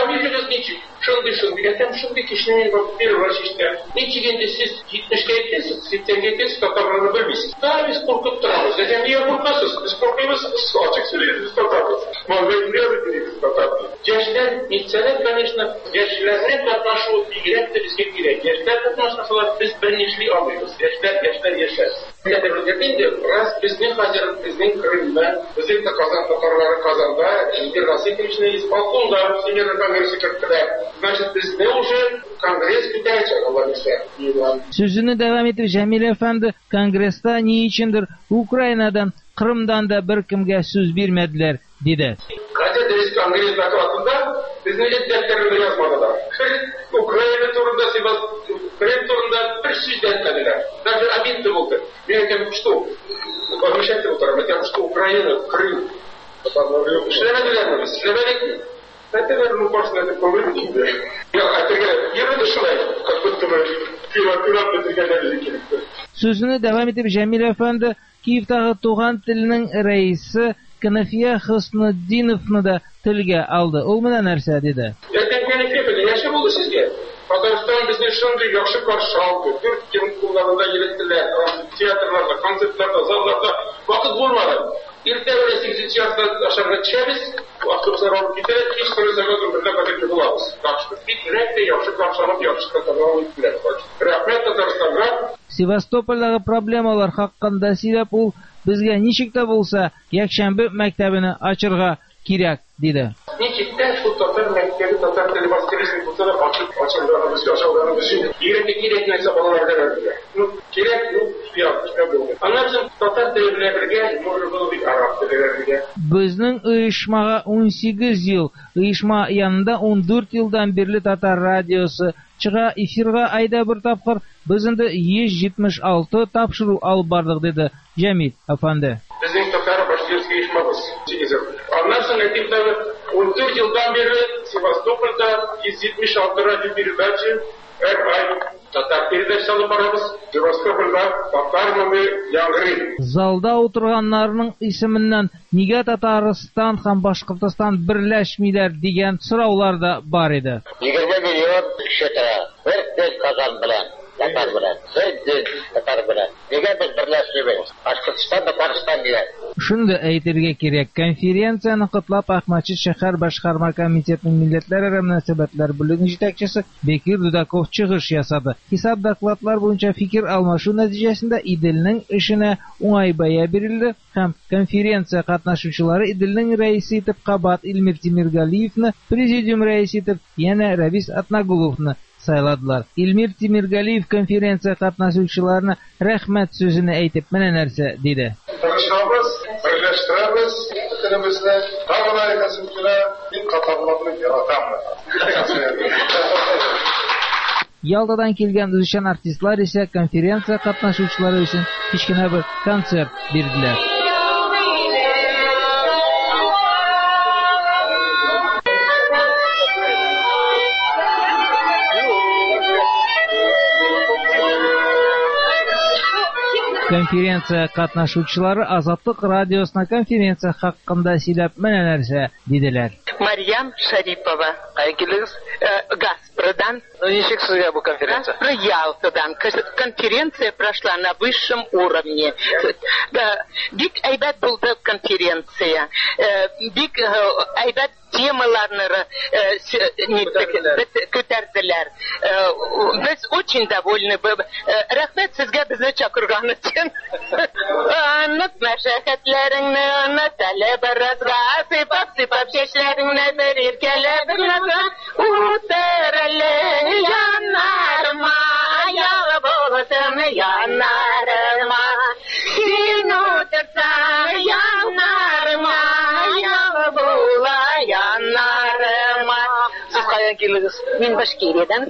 фамилияңыз ничек? Шынды шынды. Әтем шынды кешінен переврачистер. Ничегенде сіз жетмішке етесіз, сексенге етесіз, татарларны білмейсіз. Да, біз қорқып тұрамыз. Әтем неге қорқасыз? Біз қорқимыз, біз açık söyleyiniz, biz tatarız. Vallahi ne biliriz tatarız. Gençler, nitseler, конечно, gençlerin katnaşığı bilgiler de bizge gerek. Gençler katnaşmasalar biz bir neşli alıyoruz. Gençler, gençler yaşar. Dediğimde, раз bizning hazır, bizning Kırım'da, bizim de kazan tatarları kazanda, integrasiya kimishini исполкомda, Всемирный конгресс kirdiler. Значит, bizde уже конгресс bitecek, Allah bilsin. Sözünü devam etip Cemil Efendi, kongresta niçindir Ukrayna'dan, Kırım'dan da bir kimge söz vermediler, dedi. Gazeteci Kongres naklatında bizim defterlerinde yazmadılar. Ukrayna turunda, Kırım turunda bir şey denmediler. Даже обидно oldu. Ben dedim, что? Помешайте утром, я что Украина, Крым. İşlemediler mi biz? İşlemedik mi? Zaten ну просто это повредили. Ya artık yürüdü şuraya. Как будто мы пиво-пиво потеряли. Sözünü devam edip Cemil Efendi, Kiev'tagi Tuğan tilinin reisi Kanafiye Husnuddinovni da tilga aldı. Ol mena narsa dedi. Erken Kanafiye yaşam oldu sizge. Қазақстан bizden şunday yaxşı karşı aldı. Türk film kullarında yönettiler, tiyatrolarda, konsertlerde, zallarda vakit bulmadı. İlk devre sekizinci yaşta aşağıya düşeriz. Aklımıza alıp gider, hiç söyleseme ömründe kadar bulamaz. Kaçtık. Bir renkte yaxşı karşılanıp yaxşı katılan ülkeler var. Rahmet Tatarstan'a. Sevastopol'dagi problemalar hakkında söylep ul bizge nичекте bolsa yakshanba maktabini ochirga kerak dedi. Nичекте şu Tatar maktabi, Tatar tili maskalisini bulsalar açıp açıldığını biz aşağıdığını düşünüyoruz. Yerine gerek neyse balalarda verdiler. Gerek yok, yapmış ne buldu. Anlarsın Tatar tili bile birge, może bunu bir Arap tili birge. Bizning uyushmaga o'n sakkiz yil, uyushma yanında o'n dört yıldan beri Tatar radiosi çığa efirga ayda bir tapqir biz endi yuz yetmish olti tapşırığı alib bardik dedi Jamil Efendi. Bizning Tatar Bashkirskiy uyushmamiz. Anlarsın etimde o'n dört yıldan beri Sevastopol'da yuz yetmish olti radyo передачи her ay Tatar передачалары барабыз. Sevastopol'da Tatar mı yangırı. Zalda oturganlarning isiminden nega Tatariston ham Boshqirdiston birlashmaylar degan so'rovlar da bor edi. yigirma million kishi bir dil qozon bilan Tatar bilan, bir dil Tatar bilan. Nega biz birlashmaymiz? Boshqirdiston Tatariston deydi. Shunda aytirga kerak, konferensiyani qitlab Ahmadchi shahar boshqarma komitetining millatlararo munosabatlar bo'limi yetakchisi Bekir Dudakov chiqish yasadi. Hisob dokladlar bo'yicha fikr almashuv natijasida Idilning ishini o'ng'ay baya berildi ham konferensiya qatnashuvchilari Idilning raisi etib Qabat Ilmir Timirgaliyevni, prezidium raisi etib yana Ravis Atnagulovni sayladilar. Ilmir Timirgaliyev konferensiya qatnashuvchilarini rahmat so'zini aytib, mana narsa dedi. Tanışmamız, birleştiremiz, ülkemizde tam layıkasıyla bir kapanmalarını yaratamız. Yaldadan kelgan uzishgan artistlar esa konferensiya qatnashuvchilari uchun kichkina bir konsert berdilar. Konferensiya qatnashuvchilari Azadlik radiosina konferensiya haqida so'ylab mana narsa dedilar. Maryam Sharipova, Aygiliz Газпродан. Ну, ничек судья bu конференция. Про Ялтадан. Конференция прошла на высшем уровне. Бик айбат булды конференция. Бик айбат темаларны көтәрделәр. Без очень довольны. Рәхмәт сезгә безне чакырган өчен. Анык мәшәкатьләреңне онытәле беразга, сыйпап-сыйпап чәчләреңне бер иркәләп утырәле янарыма, аяғы булсын янарыма. Син утырсаң янарыма, аяғы була янарыма. Сіз қай Каян килегез? Мин Башкириядән.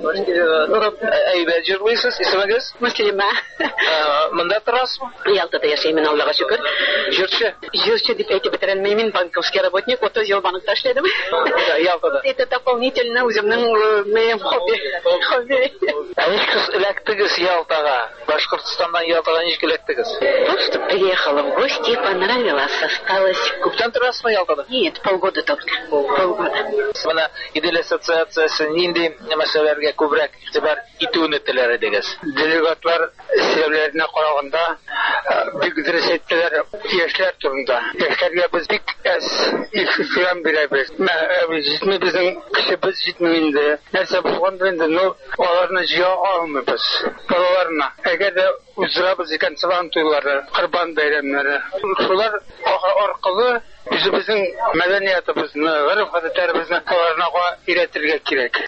Әйбәт җырлыйсыз, исемегез? Муслима. Монда торасызмы? Ялтада яшәймен, Аллага шөкер. Җырчы? Җырчы дип әйтеп бетерелмәй, мин банковский работник, отыз ел банкта эшләдем. Ялтада. Это дополнительно үземнең моим хобби. Хобби. Ничек эләктегез Ялтага? Башкортстаннан Ялтага ничек эләктегез? Просто приехала в гости, понравилось, осталось. Күптән торасызмы Ялтада? Нет, полгода только. Полгода. Менә Идел ассоциациясе нинди мәсьәләләргә күбрәк игътибар итүне теләр идегез? Делегатлар сөйләренә караганда бик дөрес әйттеләр яшьләр турында. Яшьләргә без бик әз игътибар бирәбез. Җитми безнең кешебез җитми инде. Нәрсә булганда инде, ну, аларны җыя алмыйбыз. Балаларны. Әгәр дә үзрәбез икән сабан туйлары, Корбан бәйрәмнәре. Шулар аркылы үзебезнең мәдәниятебезне, гореф-гадәтләребезне аларга өйрәтергә кирәк.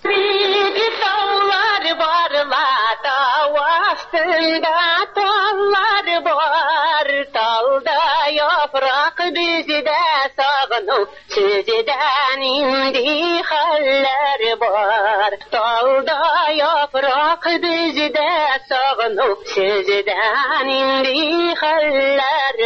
Таллар барлар, тау астында таллар бар, талда яфрак дүзидә сагыну, сүзедән инди хәлләр бар. Талда яфрак дүзидә сагыну, сүзедән инди хәлләр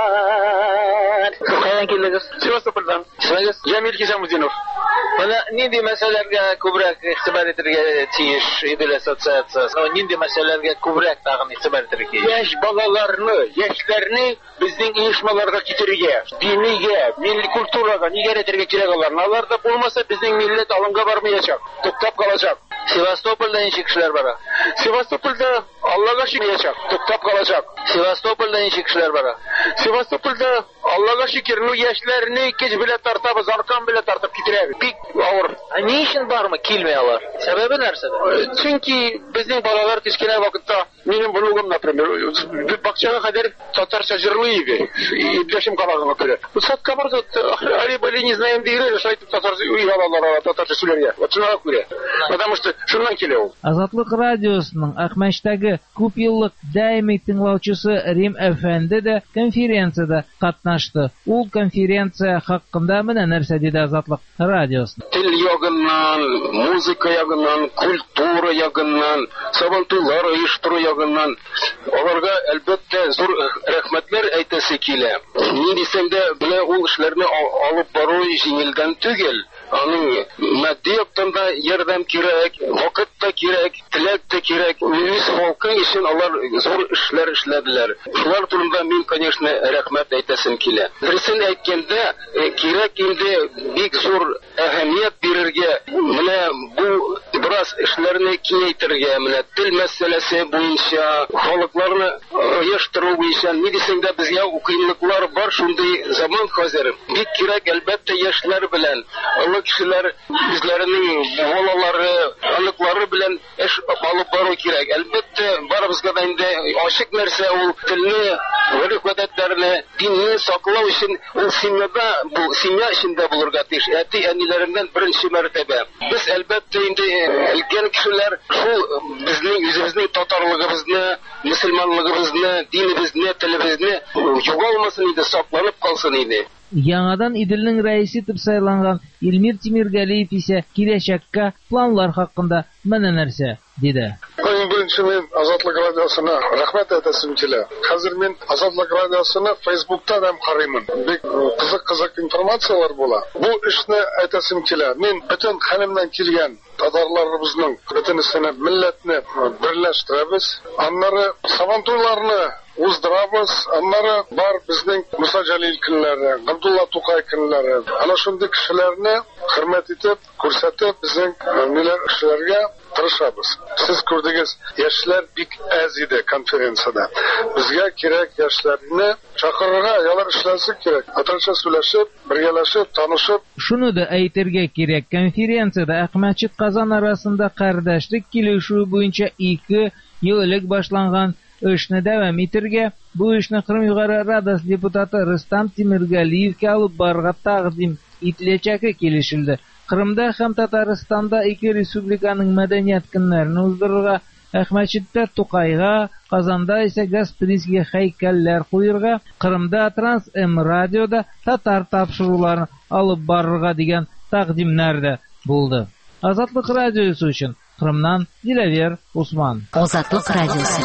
бар. Каян килегез? Севастополдан. Исемегез? Җамил Хисамутдинов. Менә нинди мәсьәләләргә күбрәк игътибар итәргә тиеш Идел ассоциациясе? Нинди мәсьәләләргә күбрәк тагын игътибар итәргә кирәк? Яшь балаларны, яшьләрне безнең оешмаларга китергә, динигә, милли культурага нигә өйрәтергә кирәк аларны. Алар да булмаса безнең милләт алынга бармаячак, туктап калачак. Севастопольдә ничек кешеләр бара? Севастопольда Аллага шөкер, туктап калачак. Севастопольдә ничек кешеләр бара? Севастопольда Аллага шөкер, ну яшьләрне кич белән тартабыз, аркан белән тартып китерәбез. Бик авыр. Ни өчен бармы килмәй алар? Сәбәбе нәрсәдә? Чөнки безнең балалар кечкенә вакытта, минем внугым, например, бакчага кадәр татарча җырлый иде. Иптәшем калагыма күрә. Садка барды, али бали не знаем дигән, шайтып татарча уйгалалар, татарча сүләргә. Вот шуңа күрә. Потому что шуннан килә ул. Азатлык радиосының Әхмәчтәге күп еллык даими тыңлаучысы Рим әфәнде дә конференцияда катнашты. Ул конференция хакында менә нәрсә диде Азатлык радиосы. Тел ягыннан, музыка ягыннан, культура ягыннан, сабантуйлар оештыру ягыннан аларга әлбәттә зур рәхмәтләр әйтәсе килә. Ни дисәм дә, белә ул эшләрне алып бару җиңелдән түгел. Аның матди яктан да ярдәм кирәк, вакыт та кирәк, теләк тә кирәк. Үз халкы өчен алар зур эшләр эшләделәр. Шулар турында мин, конечно, рәхмәт әйтәсем килә. Дөресен әйткәндә, кирәк инде бик зур әһәмият бирергә, менә бу бераз эшләрне киңәйтергә, менә тел мәсьәләсе буенча, халыкларны оештыру буенча, ни дисәң дә безгә укыймлыклар бар, шундый заман хәзер. Бик кирәк әлбәттә яшьләр белән, олы кешеләр үзләренең балалары, аныклары белән эш алып бару кирәк. Әлбәттә барыбызга да инде ачык нәрсә ул телне, гореф-гадәтләрне, динне саклау өчен ул семьяда, бу семья эчендә булырга тиеш. Әти әниләреннән беренче мәртәбә. Без әлбәттә инде өлкән кешеләр шул безнең үзебезнең татарлыгыбызны, мөселманлыгыбызны, динебезне, телебезне югалмасын иде, сакланып калсын иде. Яңадан Иделнең рәисе итеп сайланган Илмир Тимергалиев исә киләчәккә планлар хакында менә нәрсә диде. Иң беренче мин Азатлык радиосына рәхмәт әйтәсем килә. Хәзер мин Азатлык радиосына Фейсбуктан һәм карыймын. Бик кызык-кызык информациялар була. Бу эшне әйтәсем килә. Мин бөтен хәлемнән килгән татарларыбызның бөтенесенә милләтне берләштерәбез. Аннары сабантуйларны уздырабыз, аннары бар безнең Муса Җәлил көннәре, Габдулла Тукай көннәре. Ана шундый кешеләрне хөрмәт итеп, күрсәтеп, безнең милләт кешеләргә тырышабыз. Сез күрдегез, яшьләр бик әз иде конференцияда. Безгә кирәк яшьләрне чакырырга, ялар эшләсе кирәк. Атарча сөйләшеп, бергәләшеп, танышып. Шуны да әйтергә кирәк, конференцияда Әхмәтчит Казан арасында кардәшлек килешү буенча ике ел элек башланган эшне дәвам итәргә, бу эшне Кырым Югары Радасы депутаты Рөстәм Тимергалиевкә алып барырга тәкъдим ителәчәге килешелде. Кырымда һәм Татарстанда ике республиканың мәдәният көннәрен уздырырга, Әхмәтчиттә Тукайга, Казанда исә Гасприйские һәйкәлләр куярга, Кырымда Транс-М радиода татар тапшыруларын алып барырга дигән тәкъдимнәр дә булды. Азатлык радиосы өчен Кырымнан Диләвер Усман. Азатлык радиосы.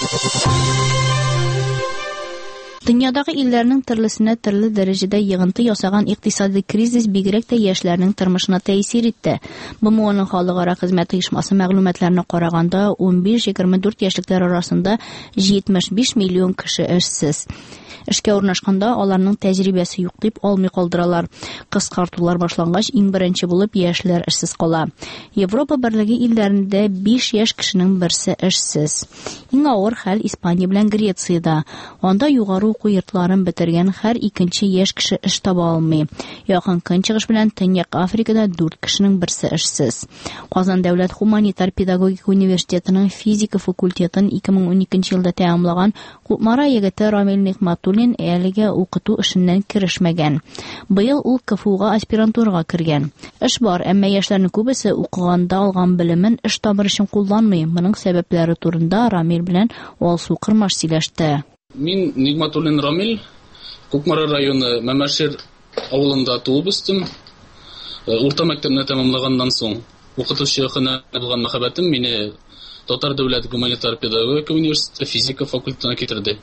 Дөньядагы илләрнең төрлесенә төрле дәрәҗәдә йогынты ясаган икътисади кризис бигрәк тә яшьләрнең тормышына тәэсир итте. Б М Оның халыкара хезмәт оешмасы мәгълүматларына караганда, ун биш-егерме дүрт яшьлекләр арасында җитмеш биш миллион кеше эшсез. Эшкә урнашканда аларның тәҗрибәсе юк дип алмый калдыралар. Кыскартулар башлангач, иң беренче булып яшьләр эшсез кала. Европа берлеге илләрендә биш яшь кешенең берсе эшсез. Иң авыр хәл Испания белән Грециядә. Анда югары уку йортларын бетергән һәр икенче яшь кеше эш таба алмый. Якын Көнчыгыш белән Төньяк Африкада дүрт кешенең берсе эшсез. Казан дәүләт гуманитар педагогик университетының физика факультетын ике мең уникенче елда тәмамлаган Кутмара егете Рамил Нигъматуллин әлегә укыту эшеннән керешмәгән. Быел ул К Ф Уга аспирантурага кергән. Эш бар, әмма яшьләрнең күбесе укыганда алган белемен эш табыр өчен кулланмый. Моның сәбәпләре турында Рамил белән Алсу Кырмаш сөйләште. Мин Нигъматуллин Рамил, Кукмара районы Мәмәшир авылында туып үстем. Урта мәктәпне тәмамлаганнан соң укытучы хына булган мәхәббәтем мине Татар дәүләт гуманитар педагогика университеты физика факультетына китерде.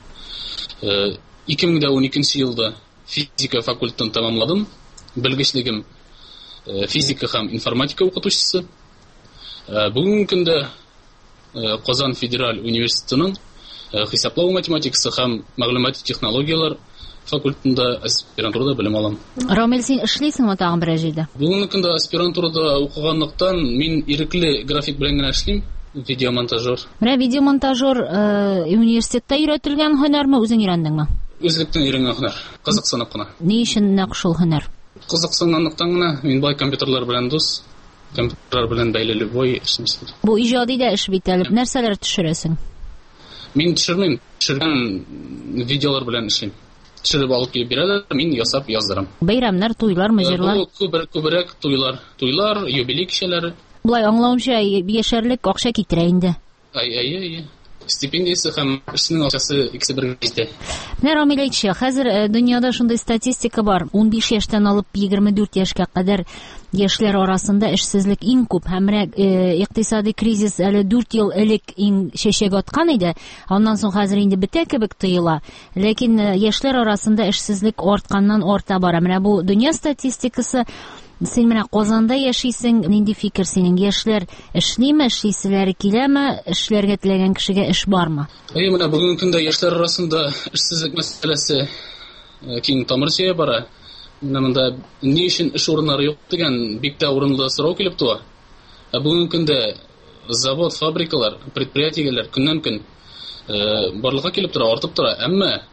ике мең уникенче елда физика факультетын тәмамладым. Белгечлегем физика һәм информатика укытучысы. Бүгенге көндә Казан федераль университетының хисаплау математикасы һәм мәгълүмати технологиялар факультетында аспирантурада белем алам. Рамил, син эшлисеңме тагын бер җирдә? Бүгенге көндә аспирантурада укыганлыктан мин ирекле график белән генә эшлим, видеомонтажер. Менә видеомонтажер университетта өйрәтелгән һөнәрме, үзең өйрәндеңме? Үзлектән өйрәнгән һөнәр, кызыксынып кына. Ни өчен нәкъ шул һөнәр? Кызыксынганлыктан гына мин бай компьютерлар белән дус, компьютерлар белән бәйле любой эшне эшлим. Бу иҗади дә эш бит әле. Нәрсәләр төшерәсең? Мин төшермим, төшергән видеолар белән эшлим. Төшереп алып килеп бирәләр, мин ясап яздырам. Бәйрәмнәр, туйлар, мөҗирлар. Күбрәк туйлар, туйлар, юбилей кичәләре. Булай аңлаумча, яшәрлек акча китерә инде. Ай, ай, ай. Стипендиясе һәм эшнең акчасы икесе бергә җитә. Менә Рамил әйтче, хәзер дөньяда шундый статистика бар. ун биш яшьтән алып егерме дүрт яшькә кадәр яшьләр арасында эшсезлек иң күп. Һәм икътисади кризис әле дүрт ел элек иң чәчәк аткан иде. Аннан соң хәзер инде бетә кебек тоела. Ләкин яшьләр арасында эшсезлек артканнан арта бара. Менә бу дөнья статистикасы. Син менә Казанда яшисең, нинди фикер синең? Яшьләр эшлиме, эшлиселәре киләме, эшләргә теләгән кешегә эш бармы? Әй, менә бүгенге көндә яшьләр арасында эшсезлек мәсьәләсе киң тамыр җыя бара. Менә монда ни өчен эш урыннары юк дигән бик тә урынлы сорау килеп туа. Ә бүгенге көндә завод, фабрикалар, предприятиеләр көннән-көн барлыкка килеп тора, артып тора. Әмма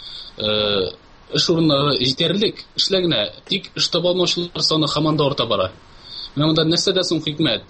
эш урыннары җитәрлек эшләгәнә, тик эш таба алмаучылар саны һаман да арта бара. Менә монда нәрсәдә соң хикмәт?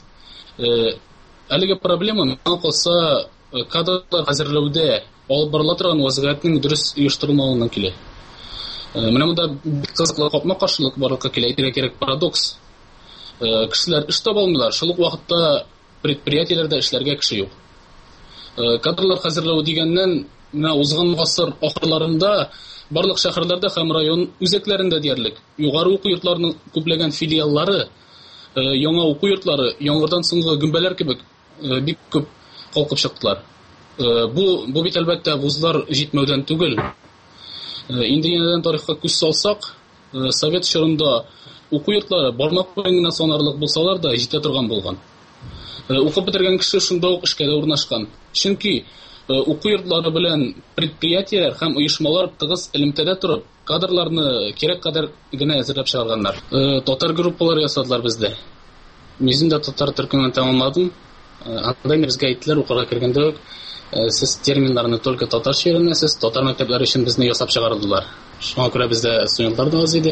Әлеге проблема миңа калса кадрлар хәзерләүдә алып барыла торган вазгыятьнең дөрес оештырылмавыннан килә. Менә монда кызыклы капма-каршылык барлыкка килә, әйтергә кирәк парадокс. Кешеләр эш таба алмыйлар, шул ук вакытта предприятиеләрдә эшләргә кеше юк. Кадрлар хәзерләү дигәннән, менә узган гасыр ахырларында барлык шәһәрләрдә һәм район үзәкләрендә диярлек югары уку йортларының күпләгән филиаллары, яңа уку йортлары яңгырдан соңгы гөмбәләр кебек бик күп калкып чыктылар. Бу бу бит әлбәттә вузлар җитмәүдән түгел. Инде янәдән тарихка күз салсак, Совет чорында уку йортлары бармак белән генә санарлык булсалар да җитә торган булган. Укып бетергән кеше шунда ук эшкә дә урнашкан. Чөнки уку йортлары белән предприятиеләр һәм оешмалар тыгыз элемтәдә торып, кадрларны кирәк кадәр генә әзерләп чыгарганнар. Татар группалары ясадылар бездә. Мин дә татар төркемен тәмамладым. Анда безгә әйттеләр, укырга кергәндә сез терминнарны только татарча өйрәнәсез, татар мәктәпләре өчен безне ясап чыгардылар. Шуңа күрә бездә студентлар да аз иде.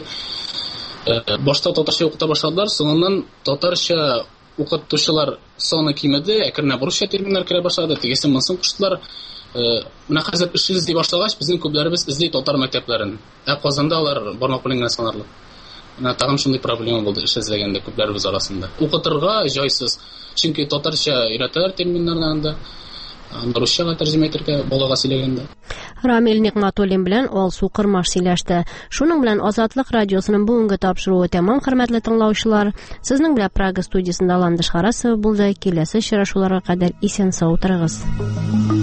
Башта татарча укыта башладылар, соңыннан татарча укытучылар саны кимәде, әкренләп русча терминнар керә башлады, тегесе монсын куштылар. Менә хәзер эш эзли башлагач, безнең күпләребез эзли татар мәктәпләрен. Ә Казанда алар бармак белән генә санарлык. Менә тагын шундый проблема булды эш эзләгәндә күпләребез арасында. Укытырга җайсыз, чөнки татарча өйрәтәләр терминнарны анда. Русчага тәрҗемә итәргә балага сөйләгәндә. Рамил Никматуллин белән Алсу Кырмаш сөйләште. Шуның белән Азатлык радиосының бүгенге тапшыруы тәмам, хөрмәтле тыңлаучылар. Сезнең белән Прага студиясында Ландыш Харасова булды. Киләсе очрашуларга кадәр исән-сау торыгыз.